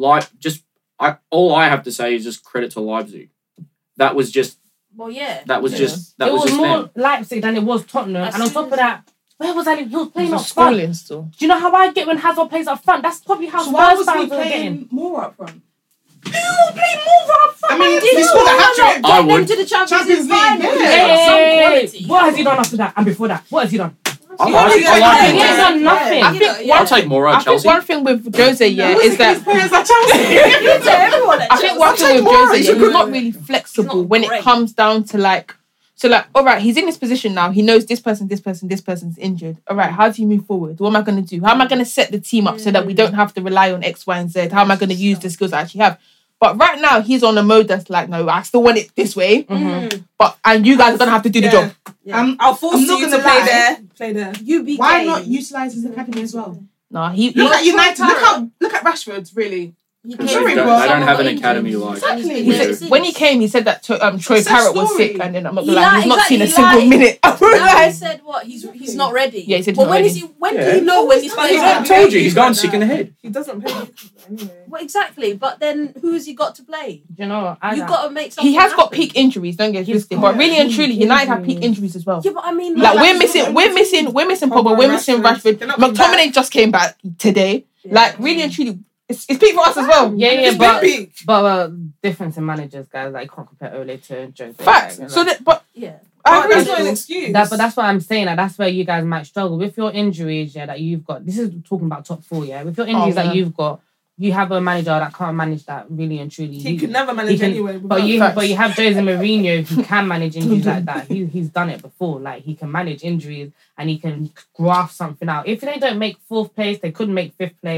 all I have to say is just credit to Leipzig. That was just. Well, yeah. That was just. That it was just more them. Leipzig than it was Tottenham. As And on soon top as- of that, where was Ali? He was playing He up was front. schooling still. Do you know how I get when Hazard plays up front? That's probably how So why Spurs was he fans are getting. playing more up front? Who will play more up front? I mean, Did he you scored a not hat-trick. I get them would. to the Champions Champions League League, final? yeah. Some quality. What has he done after that? And before that, what has he done? I like He it. ain't done nothing. I think I'll take more I at think Chelsea. one thing with Jose, yeah, is that Players at Chelsea. Everyone at I think Chelsea. one thing with Mora, Jose, yeah, he's he's not really flexible not when it great. comes down to like. So like, all right, he's in this position now. He knows this person's injured. All right, how do you move forward? What am I going to do? How am I going to set the team up so that we don't have to rely on X, Y, and Z? How am I going to use the skills I actually have? But right now, he's on a mode that's like, no, I still want it this way. And you guys are going to have to do the job. I'll force I'm not you to gonna play lie. there. Play there. UBK. Why not utilise his academy as well? No, he Look at United. Look at Rashford. Really. They don't have an academy like. Exactly. we do. when he came, he said that Troy It's a Parrott was story. sick, and then I'm not He gonna lie, lied, he's not exactly, seen a he single lied. minute. I won't Now lie. he said what? He's not ready. Yeah, he said he's But not when ready. is he? When did he know when he's But playing? he's I told you he's going sick in the head. He doesn't play anyway. Well, exactly. But then who has he got to play? You know, You've got to make something He has got happen. peak injuries. Don't get He's twisted, got but really and truly, peak United have peak injuries. injuries as well. Yeah, but I mean, Like like, we're missing Pogba, we're missing Rashford. They're not coming McTominay just came back today. Like really and truly, it's peak for us as well. Yeah, It's but big. difference in managers, guys. Like, you can't compare Ole to Jose. Facts. Like, So that, but Yeah. I agree. That's not an excuse. but that's what I'm saying. Like, that's where you guys might struggle with your injuries. Yeah, that you've got. This is talking about top four. Yeah, with your injuries yeah. that you've got, you have a manager that can't manage that really and truly. He could never manage anyway. But you have Jose Mourinho who can manage injuries like that. He's done it before. Like, he can manage injuries and he can graft something out. If they don't make fourth place, they couldn't make fifth place.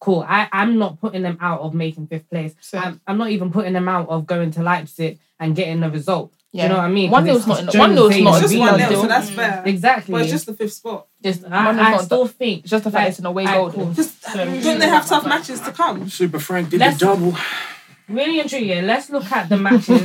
cool. I'm not putting them out of making 5th place. I'm not even putting them out of going to Leipzig and getting the result. Yeah. You know what I mean? 1-0's not enough. 1-0's not just 1-0, so that's fair. Exactly. But it's just the 5th spot. I still think just the fact it's an away goal. Don't they have tough matches to come? Super Frank did the double. Really and truly, let's look at the matches.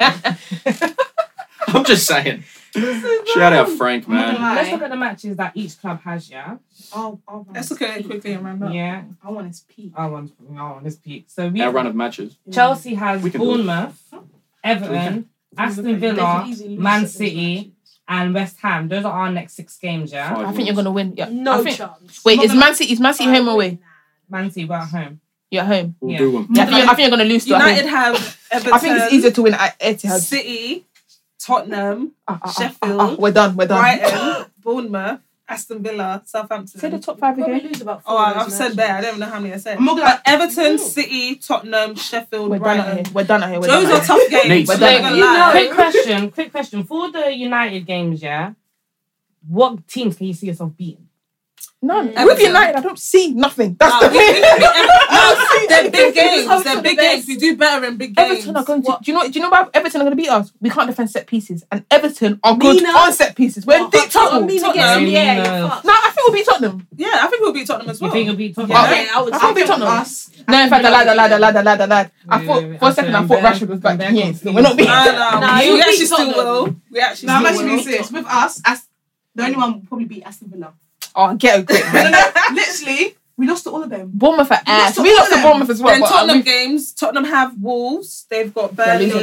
I'm just saying. Shout out Frank, man. Let's look at the matches that each club has, yeah? Let's look at it quickly and round up. Yeah. I want his peak. I want his peak. So our run of matches. Chelsea has Bournemouth, Everton, Aston Villa, Man City, and West Ham. Those are our next 6 games, yeah? I think you're going to win. Yeah. No chance. Wait, is Man City home or away? Man City, we're at home. You're at home? We'll do them. Yeah, I think you're going to lose. United have Everton. I think it's easier to win at Etihad. City, Tottenham, Sheffield. We're done. Brighton, Bournemouth, Aston Villa, Southampton. Say the top 5 again. I've said there. I don't even know how many I said. But Everton, City, Tottenham, Sheffield, Brighton. We're done here. Those are tough games. Quick question. For the United games, yeah, what teams can you see yourself beating? None. With United, I don't see nothing. That's the thing. They're big games. They're big games. We do better in big games. Everton are going to. Do you know why Everton are going to beat us? We can't defend set pieces, and Everton are good on set pieces. We're deep trouble. No, I think we'll beat Tottenham. Yeah, I think we'll beat Tottenham as well. You think we'll beat Tottenham? Yeah, I think we'll beat Tottenham. No, in fact, the lad. I thought for a second I thought Rashford was back. Yes, we're not beating. No, we actually still will. We actually still will. I'm actually being serious. With us, the only one will probably be Aston Villa. Oh, get a grip, man. Literally, we lost to all of them. Bournemouth are ass. We lost to Bournemouth as well. Then Tottenham games. Tottenham have Wolves. They've got Burnley,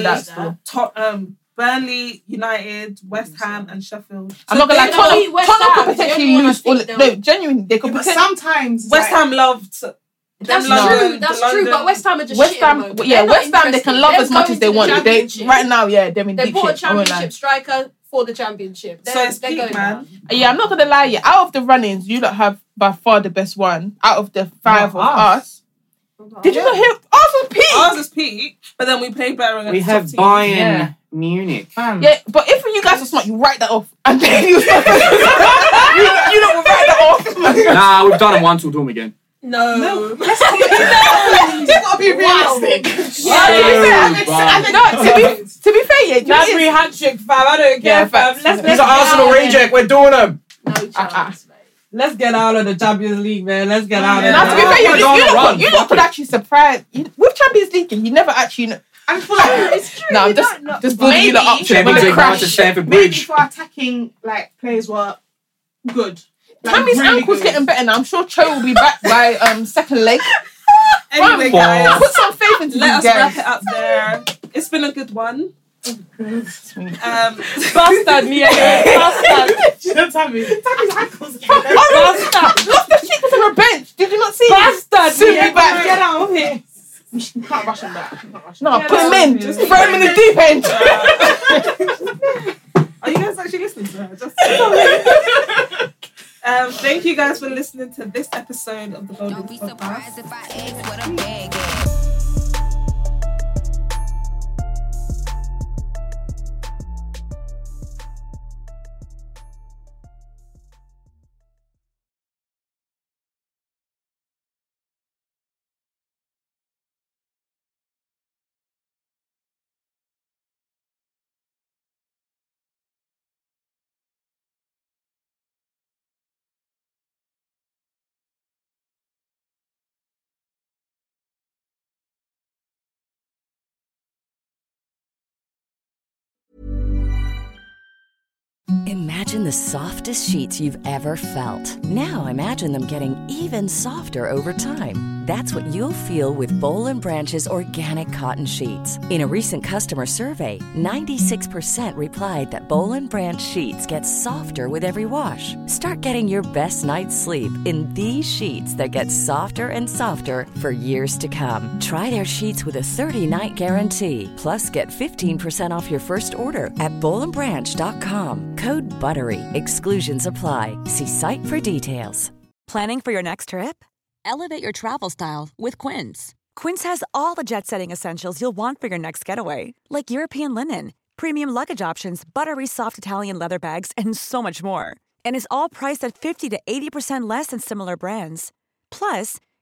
Burnley, United, West Ham, and Sheffield. I'm not gonna lie. Tottenham could potentially lose. No, genuinely, they could. But sometimes West Ham loved. That's true. But West Ham are just West Ham. West Ham. They can love as much as they want. Right now, yeah, they're in deep shit. They bought a championship striker for the championship. So it's peak, man. Yeah, I'm not gonna lie. Yeah, out of the run-ins, you lot have by far the best one. Out of the 5 of us. Did you not hear? Ours was peak. Ours is peak, but then we play better against we have Bayern Munich. Yeah, but if you guys are smart, you write that off, and then you don't write that off. Nah, we've done them once. We'll do them again. No. You gotta be realistic. To be fair, yeah. That's me handshake, fam. I don't care, fam. He's an Arsenal reject. We're doing them. No chance, mate. Let's get out of the Champions League, man. Let's get out of it. Now, to be fair, you not could actually surprise. With Champions League, you never actually... I feel like it's true. No, I'm just building you lot up to it. Crash to Stamford Bridge. Maybe for attacking players were good. Tammy's ankle's getting better now. I'm sure Cho will be back by second leg. Anyway, guys, put some faith into let us guys. wrap it up there. It's been a good one. Bastard, Bastard. Tammy's ankles. Bastard. Lost the cheek on a bench. Did you not see? Bastard. Soon be back. Get out of here. We can't rush him back. No, put him in. Just throw him in the deep end. Are you guys actually listening to her? Thank you guys for listening to this episode of the Golden Don't be Podcast. surprised if I ask what a bag is. Imagine the softest sheets you've ever felt. Now imagine them getting even softer over time. That's what you'll feel with Boll & Branch's organic cotton sheets. In a recent customer survey, 96% replied that Boll & Branch sheets get softer with every wash. Start getting your best night's sleep in these sheets that get softer and softer for years to come. Try their sheets with a 30-night guarantee. Plus, get 15% off your first order at bollandbranch.com. Code BUTTERY. Exclusions apply. See site for details. Planning for your next trip? Elevate your travel style with Quince. Quince has all the jet-setting essentials you'll want for your next getaway, like European linen, premium luggage options, buttery soft Italian leather bags, and so much more. And is all priced at 50 to 80% less than similar brands. Plus,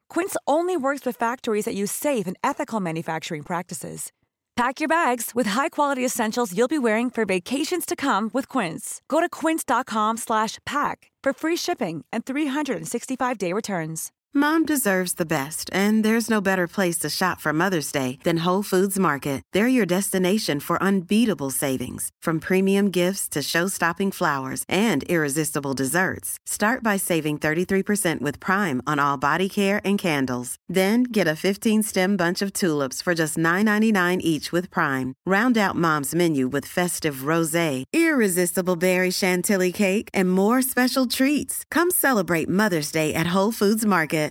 Quince only works with factories that use safe and ethical manufacturing practices. Pack your bags with high-quality essentials you'll be wearing for vacations to come with Quince. Go to quince.com/pack for free shipping and 365-day returns. Mom deserves the best, and there's no better place to shop for Mother's Day than Whole Foods Market. They're your destination for unbeatable savings, from premium gifts to show-stopping flowers and irresistible desserts. Start by saving 33% with Prime on all body care and candles. Then get a 15-stem bunch of tulips for just $9.99 each with Prime. Round out Mom's menu with festive rosé, irresistible berry chantilly cake, and more special treats. Come celebrate Mother's Day at Whole Foods Market.